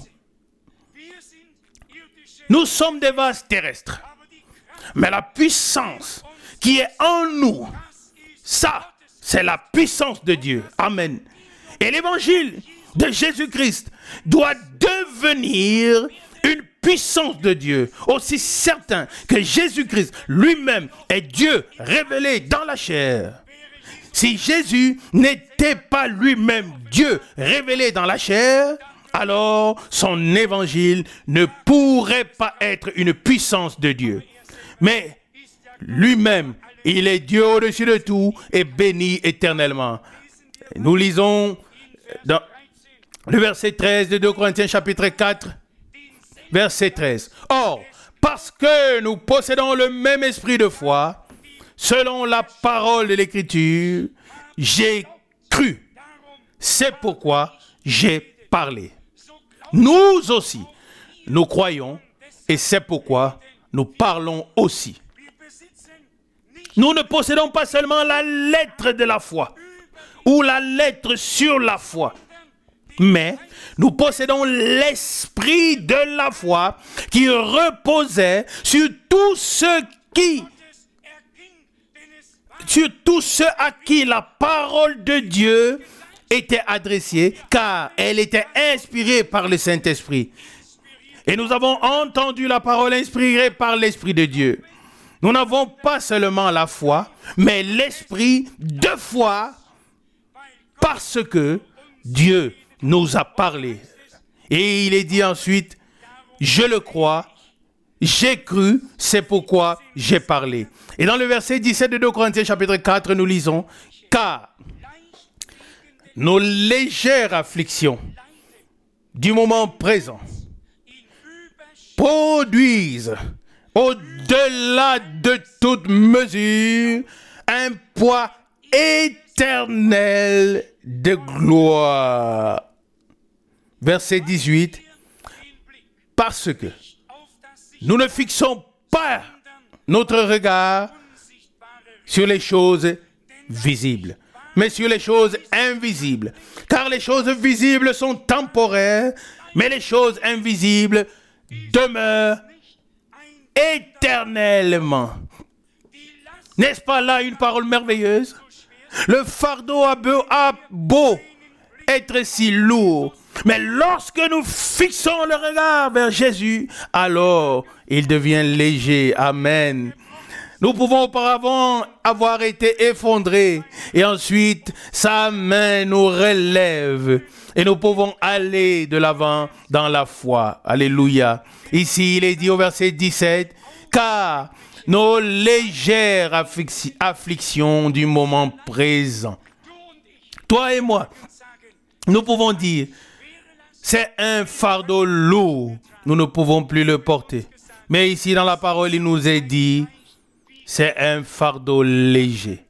Nous sommes des vases terrestres, mais la puissance qui est en nous, ça, c'est la puissance de Dieu. Amen. Et l'évangile de Jésus-Christ doit devenir une puissance de Dieu, aussi certain que Jésus-Christ lui-même est Dieu révélé dans la chair. Si Jésus n'était pas lui-même Dieu révélé dans la chair, alors son évangile ne pourrait pas être une puissance de Dieu. Mais lui-même, il est Dieu au-dessus de tout et béni éternellement. Nous lisons dans le verset treize de deux Corinthiens chapitre quatre, verset treize. Or, parce que nous possédons le même esprit de foi, selon la parole de l'Écriture, j'ai cru. C'est pourquoi j'ai parlé. Nous aussi, nous croyons et c'est pourquoi nous parlons aussi. Nous ne possédons pas seulement la lettre de la foi ou la lettre sur la foi, mais nous possédons l'esprit de la foi qui reposait sur tout ce qui, sur tout ce à qui la parole de Dieu était adressée, car elle était inspirée par le Saint-Esprit. Et nous avons entendu la parole inspirée par l'Esprit de Dieu. Nous n'avons pas seulement la foi, mais l'esprit de foi, parce que Dieu nous a parlé. Et il est dit ensuite, je le crois, j'ai cru, c'est pourquoi j'ai parlé. Et dans le verset dix-sept de deux Corinthiens chapitre quatre, nous lisons, car nos légères afflictions du moment présent produisent au au-delà de toute mesure, un poids éternel de gloire. Verset dix-huit. Parce que nous ne fixons pas notre regard sur les choses visibles, mais sur les choses invisibles. Car les choses visibles sont temporaires, mais les choses invisibles demeurent éternellement. N'est-ce pas là une parole merveilleuse? Le fardeau a beau, a beau être si lourd, mais lorsque nous fixons le regard vers Jésus, alors il devient léger. Amen. Nous pouvons auparavant avoir été effondrés et ensuite sa main nous relève et nous pouvons aller de l'avant dans la foi. Alléluia. Ici, il est dit au verset dix-sept, car nos légères afflicti- afflictions du moment présent. Toi et moi, nous pouvons dire, c'est un fardeau lourd, nous ne pouvons plus le porter. Mais ici dans la parole, il nous est dit, c'est un fardeau léger.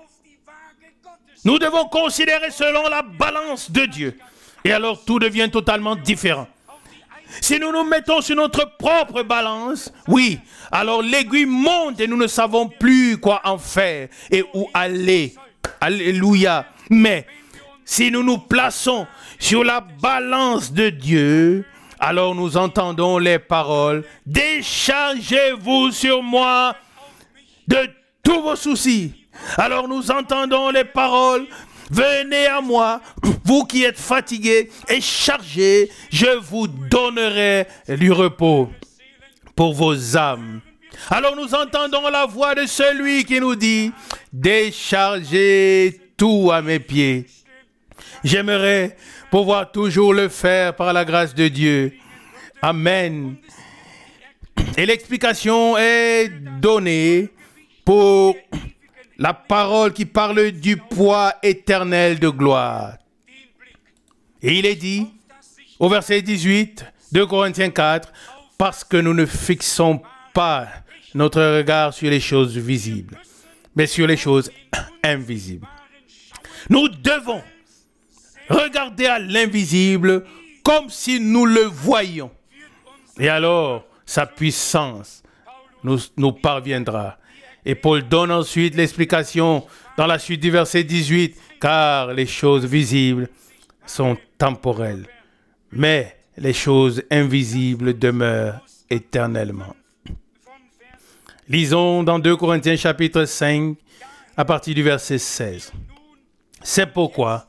Nous devons considérer selon la balance de Dieu. Et alors tout devient totalement différent. Si nous nous mettons sur notre propre balance, oui, alors l'aiguille monte et nous ne savons plus quoi en faire et où aller. Alléluia. Mais si nous nous plaçons sur la balance de Dieu, alors nous entendons les paroles, déchargez-vous sur moi de tous vos soucis. Alors nous entendons les paroles, venez à moi, vous qui êtes fatigués et chargés, je vous donnerai du repos pour vos âmes. Alors nous entendons la voix de celui qui nous dit, déchargez tout à mes pieds. J'aimerais pouvoir toujours le faire par la grâce de Dieu. Amen. Et l'explication est donnée pour la parole qui parle du poids éternel de gloire. Et il est dit au verset dix-huit, deux Corinthiens quatre, parce que nous ne fixons pas notre regard sur les choses visibles, mais sur les choses invisibles. Nous devons regarder à l'invisible comme si nous le voyions. Et alors, sa puissance nous, nous parviendra. Et Paul donne ensuite l'explication dans la suite du verset dix-huit, car les choses visibles sont temporelles, mais les choses invisibles demeurent éternellement. Lisons dans deux Corinthiens chapitre cinq, à partir du verset seize. C'est pourquoi,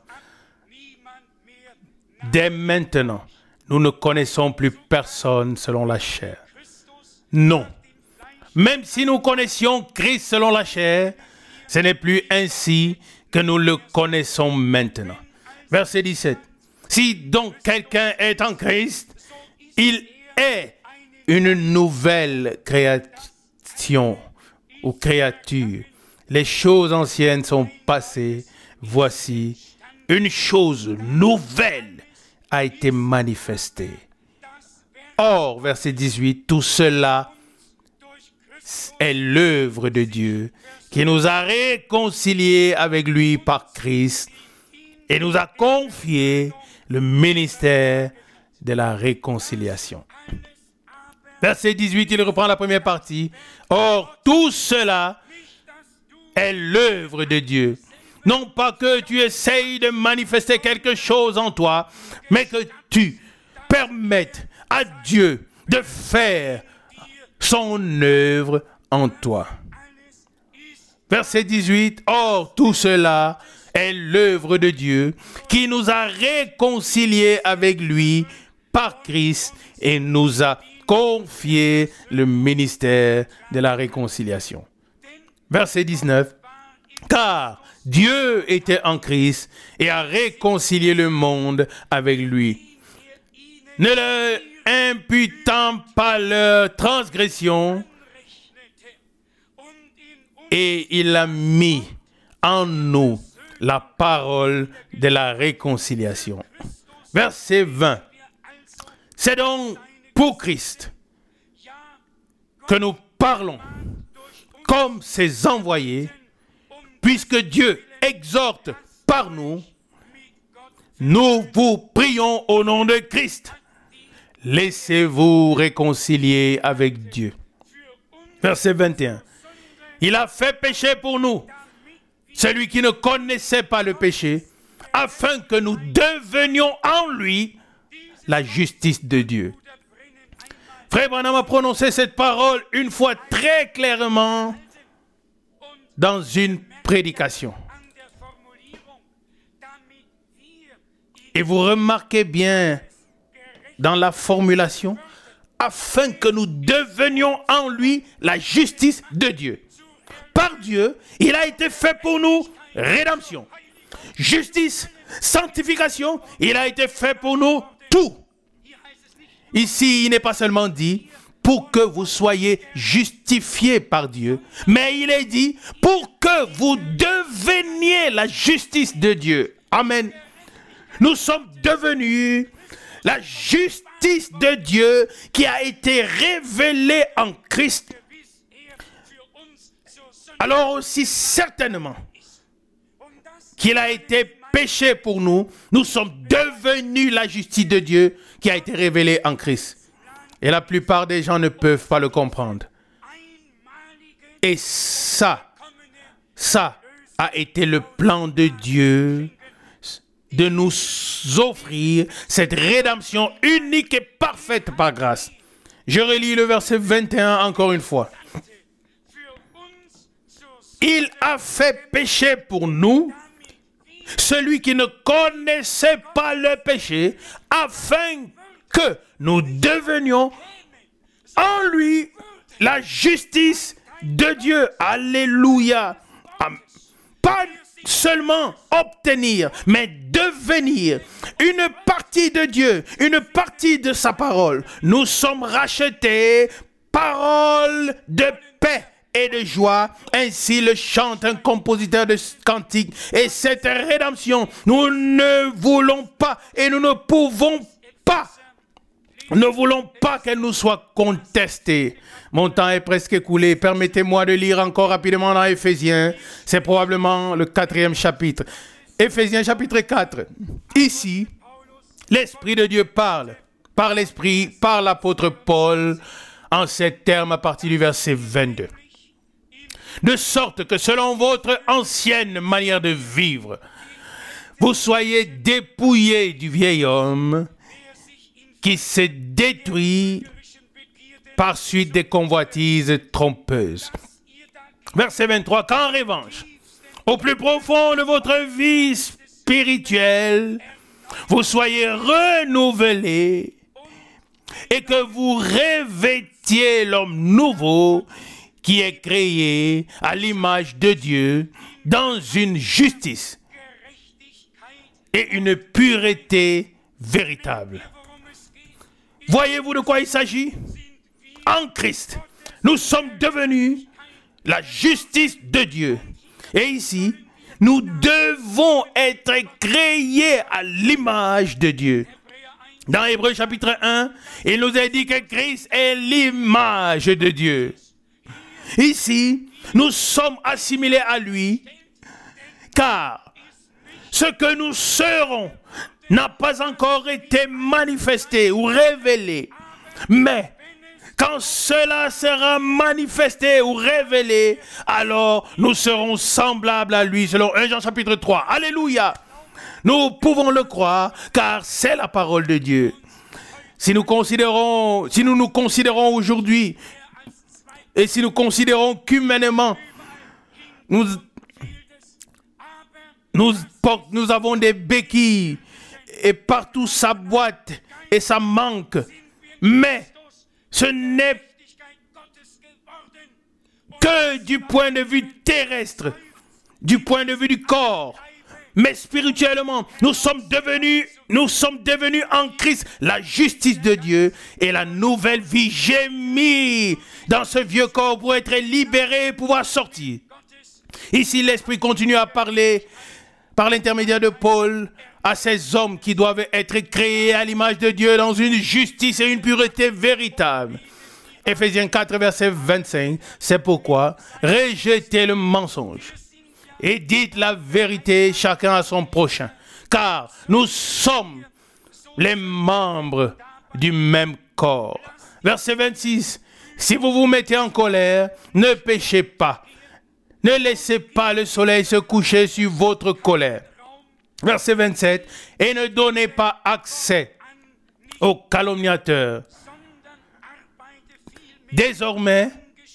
dès maintenant, nous ne connaissons plus personne selon la chair. Non. Même si nous connaissions Christ selon la chair, ce n'est plus ainsi que nous le connaissons maintenant. Verset dix-sept. Si donc quelqu'un est en Christ, il est une nouvelle création ou créature. Les choses anciennes sont passées. Voici, une chose nouvelle a été manifestée. Or, verset dix-huit, tout cela est l'œuvre de Dieu qui nous a réconciliés avec lui par Christ et nous a confié le ministère de la réconciliation. Verset dix-huit, il reprend la première partie. Or, tout cela est l'œuvre de Dieu. Non pas que tu essayes de manifester quelque chose en toi, mais que tu permettes à Dieu de faire son œuvre en toi. Verset dix-huit. Or, tout cela est l'œuvre de Dieu qui nous a réconciliés avec lui par Christ et nous a confié le ministère de la réconciliation. Verset dix-neuf. Car Dieu était en Christ et a réconcilié le monde avec lui, ne leur imputant pas leur transgression, et il a mis en nous la parole de la réconciliation. Verset vingt. C'est donc pour Christ que nous parlons comme ses envoyés, puisque Dieu exhorte par nous, nous vous prions au nom de Christ. Laissez-vous réconcilier avec Dieu. Verset vingt et un. Il a fait péché pour nous, celui qui ne connaissait pas le péché, afin que nous devenions en lui la justice de Dieu. Frère Branham a prononcé cette parole une fois très clairement dans une prédication. Et vous remarquez bien dans la formulation, afin que nous devenions en lui la justice de Dieu. Par Dieu, il a été fait pour nous rédemption, justice, sanctification, il a été fait pour nous tout. Ici, il n'est pas seulement dit pour que vous soyez justifiés par Dieu, mais il est dit pour que vous deveniez la justice de Dieu. Amen. Nous sommes devenus la justice de Dieu qui a été révélée en Christ. Alors aussi certainement qu'il a été péché pour nous, nous sommes devenus la justice de Dieu qui a été révélée en Christ. Et la plupart des gens ne peuvent pas le comprendre. Et ça, ça a été le plan de Dieu de nous offrir cette rédemption unique et parfaite par grâce. Je relis le verset vingt et un encore une fois. Il a fait péché pour nous, celui qui ne connaissait pas le péché, afin que nous devenions en lui la justice de Dieu. Alléluia. Pas seulement obtenir, mais devenir une partie de Dieu, une partie de sa parole. Nous sommes rachetés, parole de paix et de joie. Ainsi le chante un compositeur de cantiques. Et cette rédemption, nous ne voulons pas et nous ne pouvons pas, ne voulons pas qu'elle nous soit contestée. Mon temps est presque écoulé. Permettez-moi de lire encore rapidement dans Éphésiens. C'est probablement le quatrième chapitre. Éphésiens chapitre quatre. Ici, l'Esprit de Dieu parle, par l'Esprit, par l'apôtre Paul, en ces termes à partir du verset vingt-deux. De sorte que selon votre ancienne manière de vivre, vous soyez dépouillés du vieil homme qui s'est détruit par suite des convoitises trompeuses. Verset vingt-trois. Qu'en revanche, au plus profond de votre vie spirituelle, vous soyez renouvelés et que vous revêtiez l'homme nouveau qui est créé à l'image de Dieu dans une justice et une pureté véritable. Voyez-vous de quoi il s'agit? En Christ, nous sommes devenus la justice de Dieu. Et ici, nous devons être créés à l'image de Dieu. Dans Hébreux chapitre un, il nous a dit que Christ est l'image de Dieu. Ici, nous sommes assimilés à lui, car ce que nous serons n'a pas encore été manifesté ou révélé. Mais quand cela sera manifesté ou révélé, alors nous serons semblables à lui, selon un Jean chapitre trois. Alléluia! Nous pouvons le croire, car c'est la parole de Dieu. Si nous considérons, si nous nous considérons aujourd'hui, et si nous considérons qu'humainement, nous, nous, nous avons des béquilles, et partout ça boite, et ça manque, mais ce n'est que du point de vue terrestre, du point de vue du corps. Mais spirituellement, nous sommes devenus, nous sommes devenus en Christ la justice de Dieu et la nouvelle vie. J'ai mis dans ce vieux corps pour être libéré et pouvoir sortir. Ici, l'Esprit continue à parler par l'intermédiaire de Paul à ces hommes qui doivent être créés à l'image de Dieu dans une justice et une pureté véritable. Éphésiens quatre, verset vingt-cinq, c'est pourquoi rejetez le mensonge et dites la vérité chacun à son prochain, car nous sommes les membres du même corps. Verset vingt-six, si vous vous mettez en colère, ne péchez pas. Ne laissez pas le soleil se coucher sur votre colère. Verset vingt-sept, et ne donnez pas accès aux calomniateurs. Désormais,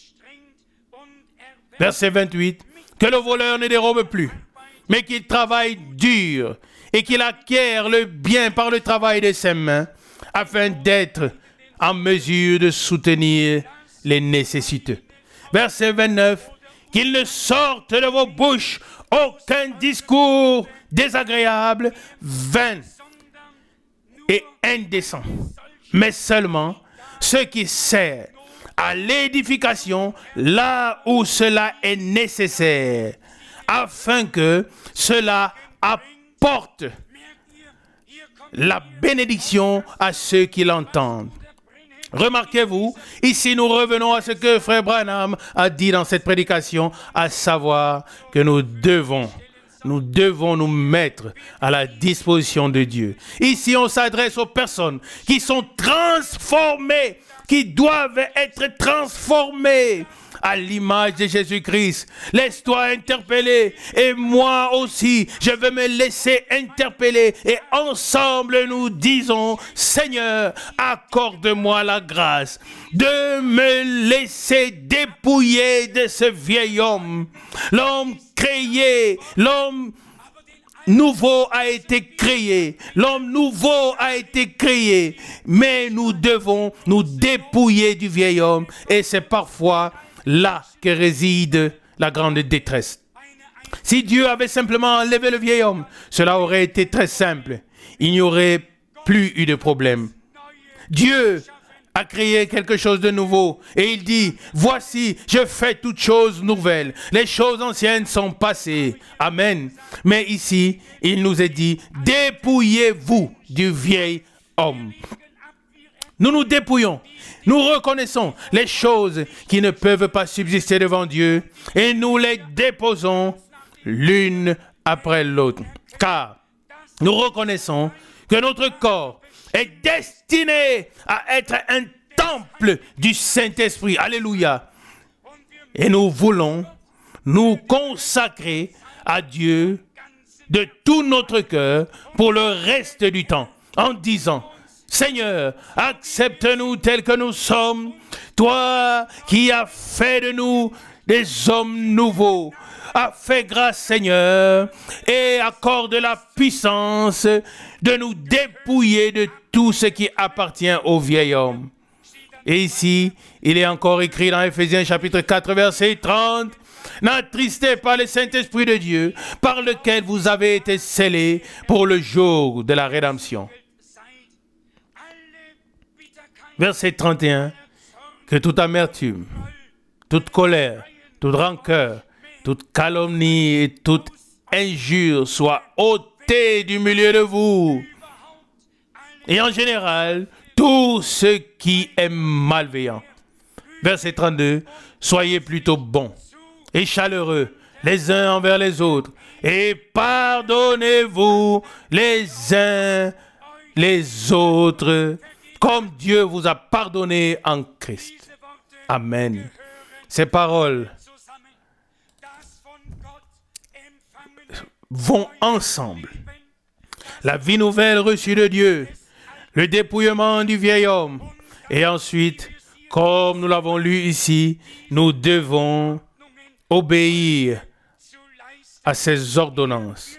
verset vingt-huit, que le voleur ne dérobe plus, mais qu'il travaille dur et qu'il acquiert le bien par le travail de ses mains, afin d'être en mesure de soutenir les nécessiteux. Verset vingt-neuf, qu'il ne sorte de vos bouches aucun discours désagréable, vain et indécent, mais seulement ce qui sert à l'édification là où cela est nécessaire, afin que cela apporte la bénédiction à ceux qui l'entendent. Remarquez-vous, ici nous revenons à ce que Frère Branham a dit dans cette prédication, à savoir que nous devons, nous devons nous mettre à la disposition de Dieu. Ici on s'adresse aux personnes qui sont transformées, qui doivent être transformées à l'image de Jésus-Christ. Laisse-toi interpeller et moi aussi, je veux me laisser interpeller et ensemble nous disons, Seigneur, accorde-moi la grâce de me laisser dépouiller de ce vieil homme. L'homme créé, l'homme nouveau a été créé, l'homme nouveau a été créé, mais nous devons nous dépouiller du vieil homme et c'est parfois là que réside la grande détresse. Si Dieu avait simplement enlevé le vieil homme, cela aurait été très simple. Il n'y aurait plus eu de problème. Dieu a créé quelque chose de nouveau et il dit, voici, je fais toutes choses nouvelles. Les choses anciennes sont passées. Amen. Mais ici, il nous est dit, dépouillez-vous du vieil homme. Nous nous dépouillons. Nous reconnaissons les choses qui ne peuvent pas subsister devant Dieu et nous les déposons l'une après l'autre. Car nous reconnaissons que notre corps est destiné à être un temple du Saint-Esprit. Alléluia. Et nous voulons nous consacrer à Dieu de tout notre cœur pour le reste du temps en disant, Seigneur, accepte-nous tels que nous sommes, toi qui as fait de nous des hommes nouveaux. A fait grâce, Seigneur, et accorde la puissance de nous dépouiller de tout ce qui appartient au vieil homme. Et ici, il est encore écrit dans Éphésiens chapitre quatre, verset trente, « N'attristez pas le Saint-Esprit de Dieu, par lequel vous avez été scellés pour le jour de la rédemption. » Verset trente et un, « Que toute amertume, toute colère, toute rancœur, toute calomnie et toute injure soit ôtée du milieu de vous. Et en général, tout ce qui est malveillant. » Verset trente-deux, « Soyez plutôt bons et chaleureux les uns envers les autres et pardonnez-vous les uns les autres comme Dieu vous a pardonné en Christ. » Amen. Ces paroles vont ensemble. La vie nouvelle reçue de Dieu, le dépouillement du vieil homme, et ensuite, comme nous l'avons lu ici, nous devons obéir à ses ordonnances.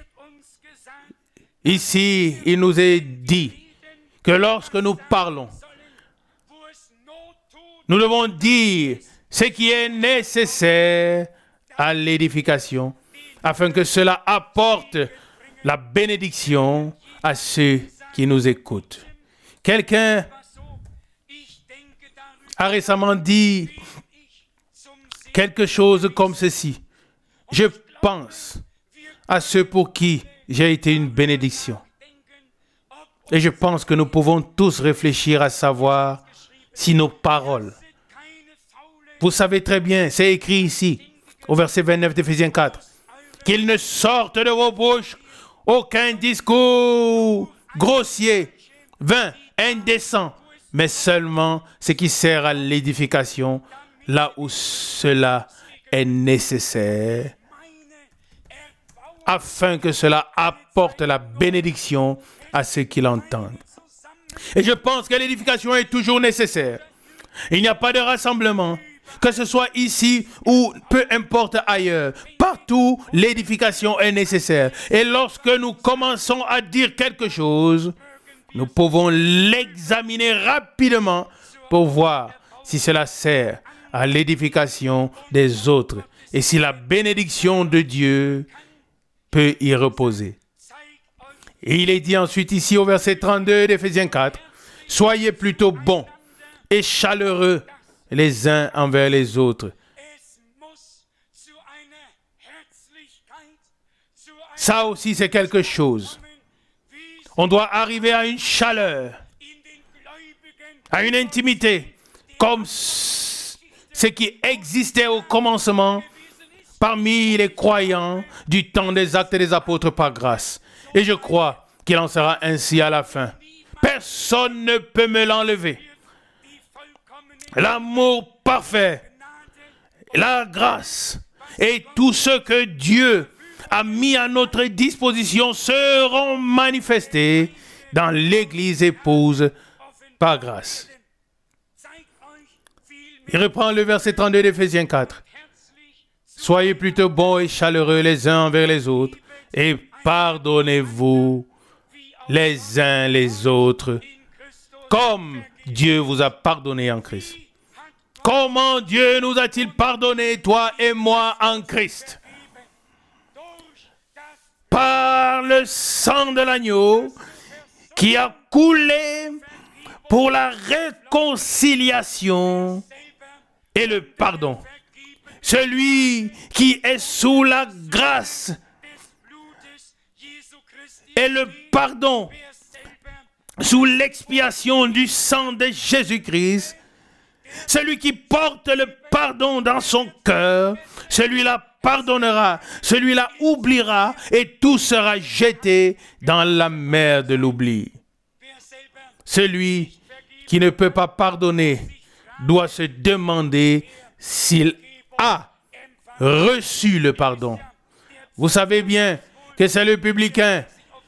Ici, il nous est dit que lorsque nous parlons, nous devons dire ce qui est nécessaire à l'édification, afin que cela apporte la bénédiction à ceux qui nous écoutent. Quelqu'un a récemment dit quelque chose comme ceci. Je pense à ceux pour qui j'ai été une bénédiction. Et je pense que nous pouvons tous réfléchir à savoir si nos paroles Vous savez très bien, c'est écrit ici, au verset vingt-neuf d'Éphésiens quatre, qu'il ne sorte de vos bouches aucun discours grossier, vain, indécent, mais seulement ce qui sert à l'édification, là où cela est nécessaire, afin que cela apporte la bénédiction à ceux qui l'entendent. Et je pense que l'édification est toujours nécessaire. Il n'y a pas de rassemblement, que ce soit ici ou peu importe ailleurs. Partout, l'édification est nécessaire. Et lorsque nous commençons à dire quelque chose, nous pouvons l'examiner rapidement pour voir si cela sert à l'édification des autres et si la bénédiction de Dieu peut y reposer. Et il est dit ensuite ici au verset trente-deux d'Éphésiens quatre, « Soyez plutôt bons et chaleureux les uns envers les autres. » Ça aussi, c'est quelque chose. On doit arriver à une chaleur, à une intimité, comme ce qui existait au commencement parmi les croyants du temps des actes des apôtres par grâce. Et je crois qu'il en sera ainsi à la fin. Personne ne peut me l'enlever. L'amour parfait, la grâce et tout ce que Dieu a mis à notre disposition seront manifestés dans l'Église épouse par grâce. Il reprend le verset trente-deux d'Éphésiens quatre. Soyez plutôt bons et chaleureux les uns envers les autres et pardonnez-vous les uns les autres comme Dieu vous a pardonné en Christ. Comment Dieu nous a-t-il pardonné, toi et moi, en Christ? Par le sang de l'agneau qui a coulé pour la réconciliation et le pardon. Celui qui est sous la grâce et le pardon, sous l'expiation du sang de Jésus-Christ, celui qui porte le pardon dans son cœur, celui-là pardonnera, celui-là oubliera et tout sera jeté dans la mer de l'oubli. Celui qui ne peut pas pardonner doit se demander s'il a reçu le pardon. Vous savez bien que c'est le publicain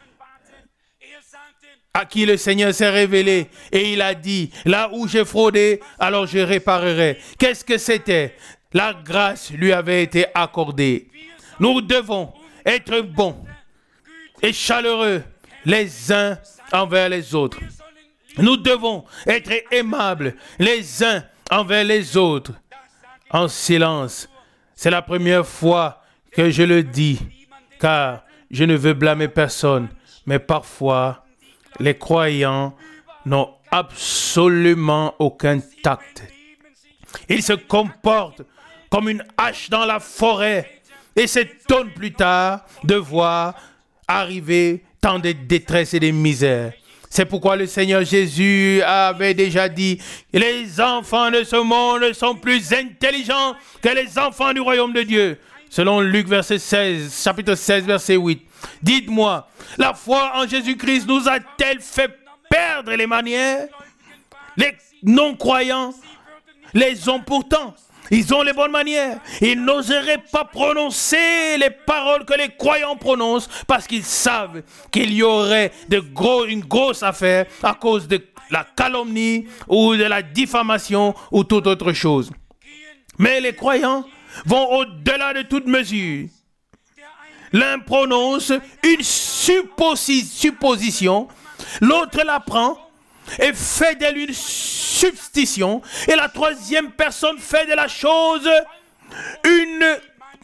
à qui le Seigneur s'est révélé et il a dit, là où j'ai fraudé, alors je réparerai. Qu'est-ce que c'était? La grâce lui avait été accordée. Nous devons être bons et chaleureux les uns envers les autres. Nous devons être aimables les uns envers les autres. En silence, c'est la première fois que je le dis, car je ne veux blâmer personne, mais parfois, les croyants n'ont absolument aucun tact. Ils se comportent comme une hache dans la forêt et s'étonnent plus tard de voir arriver tant de détresse et de misère. C'est pourquoi le Seigneur Jésus avait déjà dit « Les enfants de ce monde sont plus intelligents que les enfants du royaume de Dieu. » Selon Luc verset seize, chapitre seize, verset huit. Dites-moi, la foi en Jésus-Christ nous a-t-elle fait perdre les manières? Les non-croyants les ont pourtant. Ils ont les bonnes manières. Ils n'oseraient pas prononcer les paroles que les croyants prononcent parce qu'ils savent qu'il y aurait de gros, une grosse affaire à cause de la calomnie ou de la diffamation ou toute autre chose. Mais les croyants vont au-delà de toute mesure. L'un prononce une supposi- supposition, l'autre la prend et fait d'elle une substitution, et la troisième personne fait de la chose une,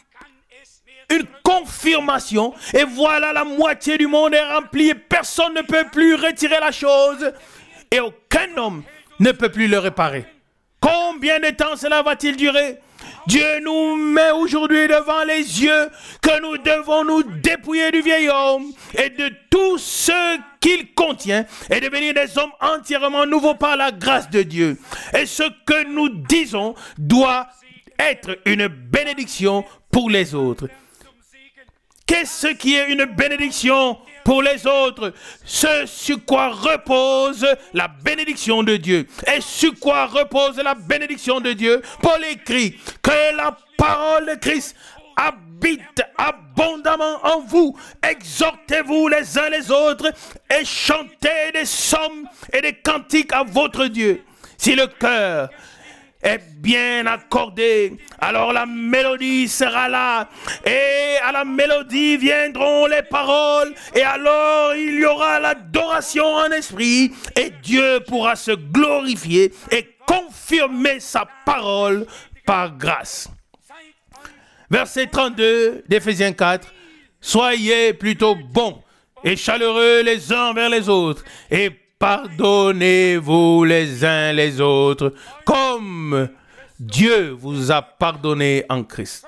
une confirmation, et voilà, la moitié du monde est remplie et personne ne peut plus retirer la chose et aucun homme ne peut plus le réparer. Combien de temps cela va-t-il durer? Dieu nous met aujourd'hui devant les yeux que nous devons nous dépouiller du vieil homme et de tout ce qu'il contient et devenir des hommes entièrement nouveaux par la grâce de Dieu. Et ce que nous disons doit être une bénédiction pour les autres. Qu'est-ce qui est une bénédiction pour les autres? Ce sur quoi repose la bénédiction de Dieu. Et sur quoi repose la bénédiction de Dieu? Paul écrit que la parole de Christ habite abondamment en vous. Exhortez-vous les uns les autres et chantez des psaumes et des cantiques à votre Dieu. Si le cœur est bien accordé, alors la mélodie sera là, et à la mélodie viendront les paroles, et alors il y aura l'adoration en esprit, et Dieu pourra se glorifier et confirmer sa parole par grâce. Verset trente-deux d'Éphésiens quatre, soyez plutôt bons et chaleureux les uns vers les autres, et pardonnez-vous les uns les autres, comme Dieu vous a pardonné en Christ.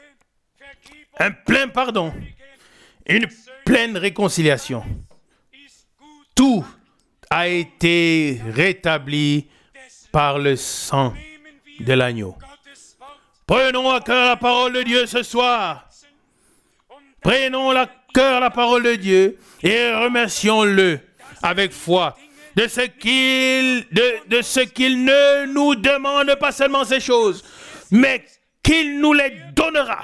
Un plein pardon, une pleine réconciliation. Tout a été rétabli par le sang de l'agneau. Prenons à cœur la parole de Dieu ce soir. Prenons à cœur la parole de Dieu et remercions-le avec foi de ce qu'il de, de ce qu'il ne nous demande pas seulement ces choses, mais qu'il nous les donnera.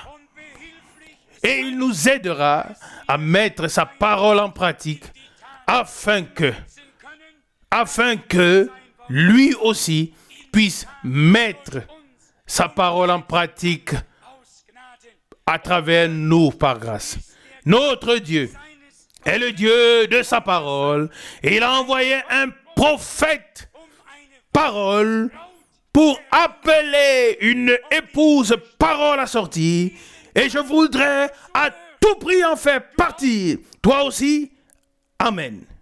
Et il nous aidera à mettre sa parole en pratique afin que, afin que lui aussi puisse mettre sa parole en pratique à travers nous par grâce. Notre Dieu est le Dieu de sa parole, et il a envoyé un prophète parole pour appeler une épouse parole assortie, et je voudrais à tout prix en faire partie. Toi aussi, Amen.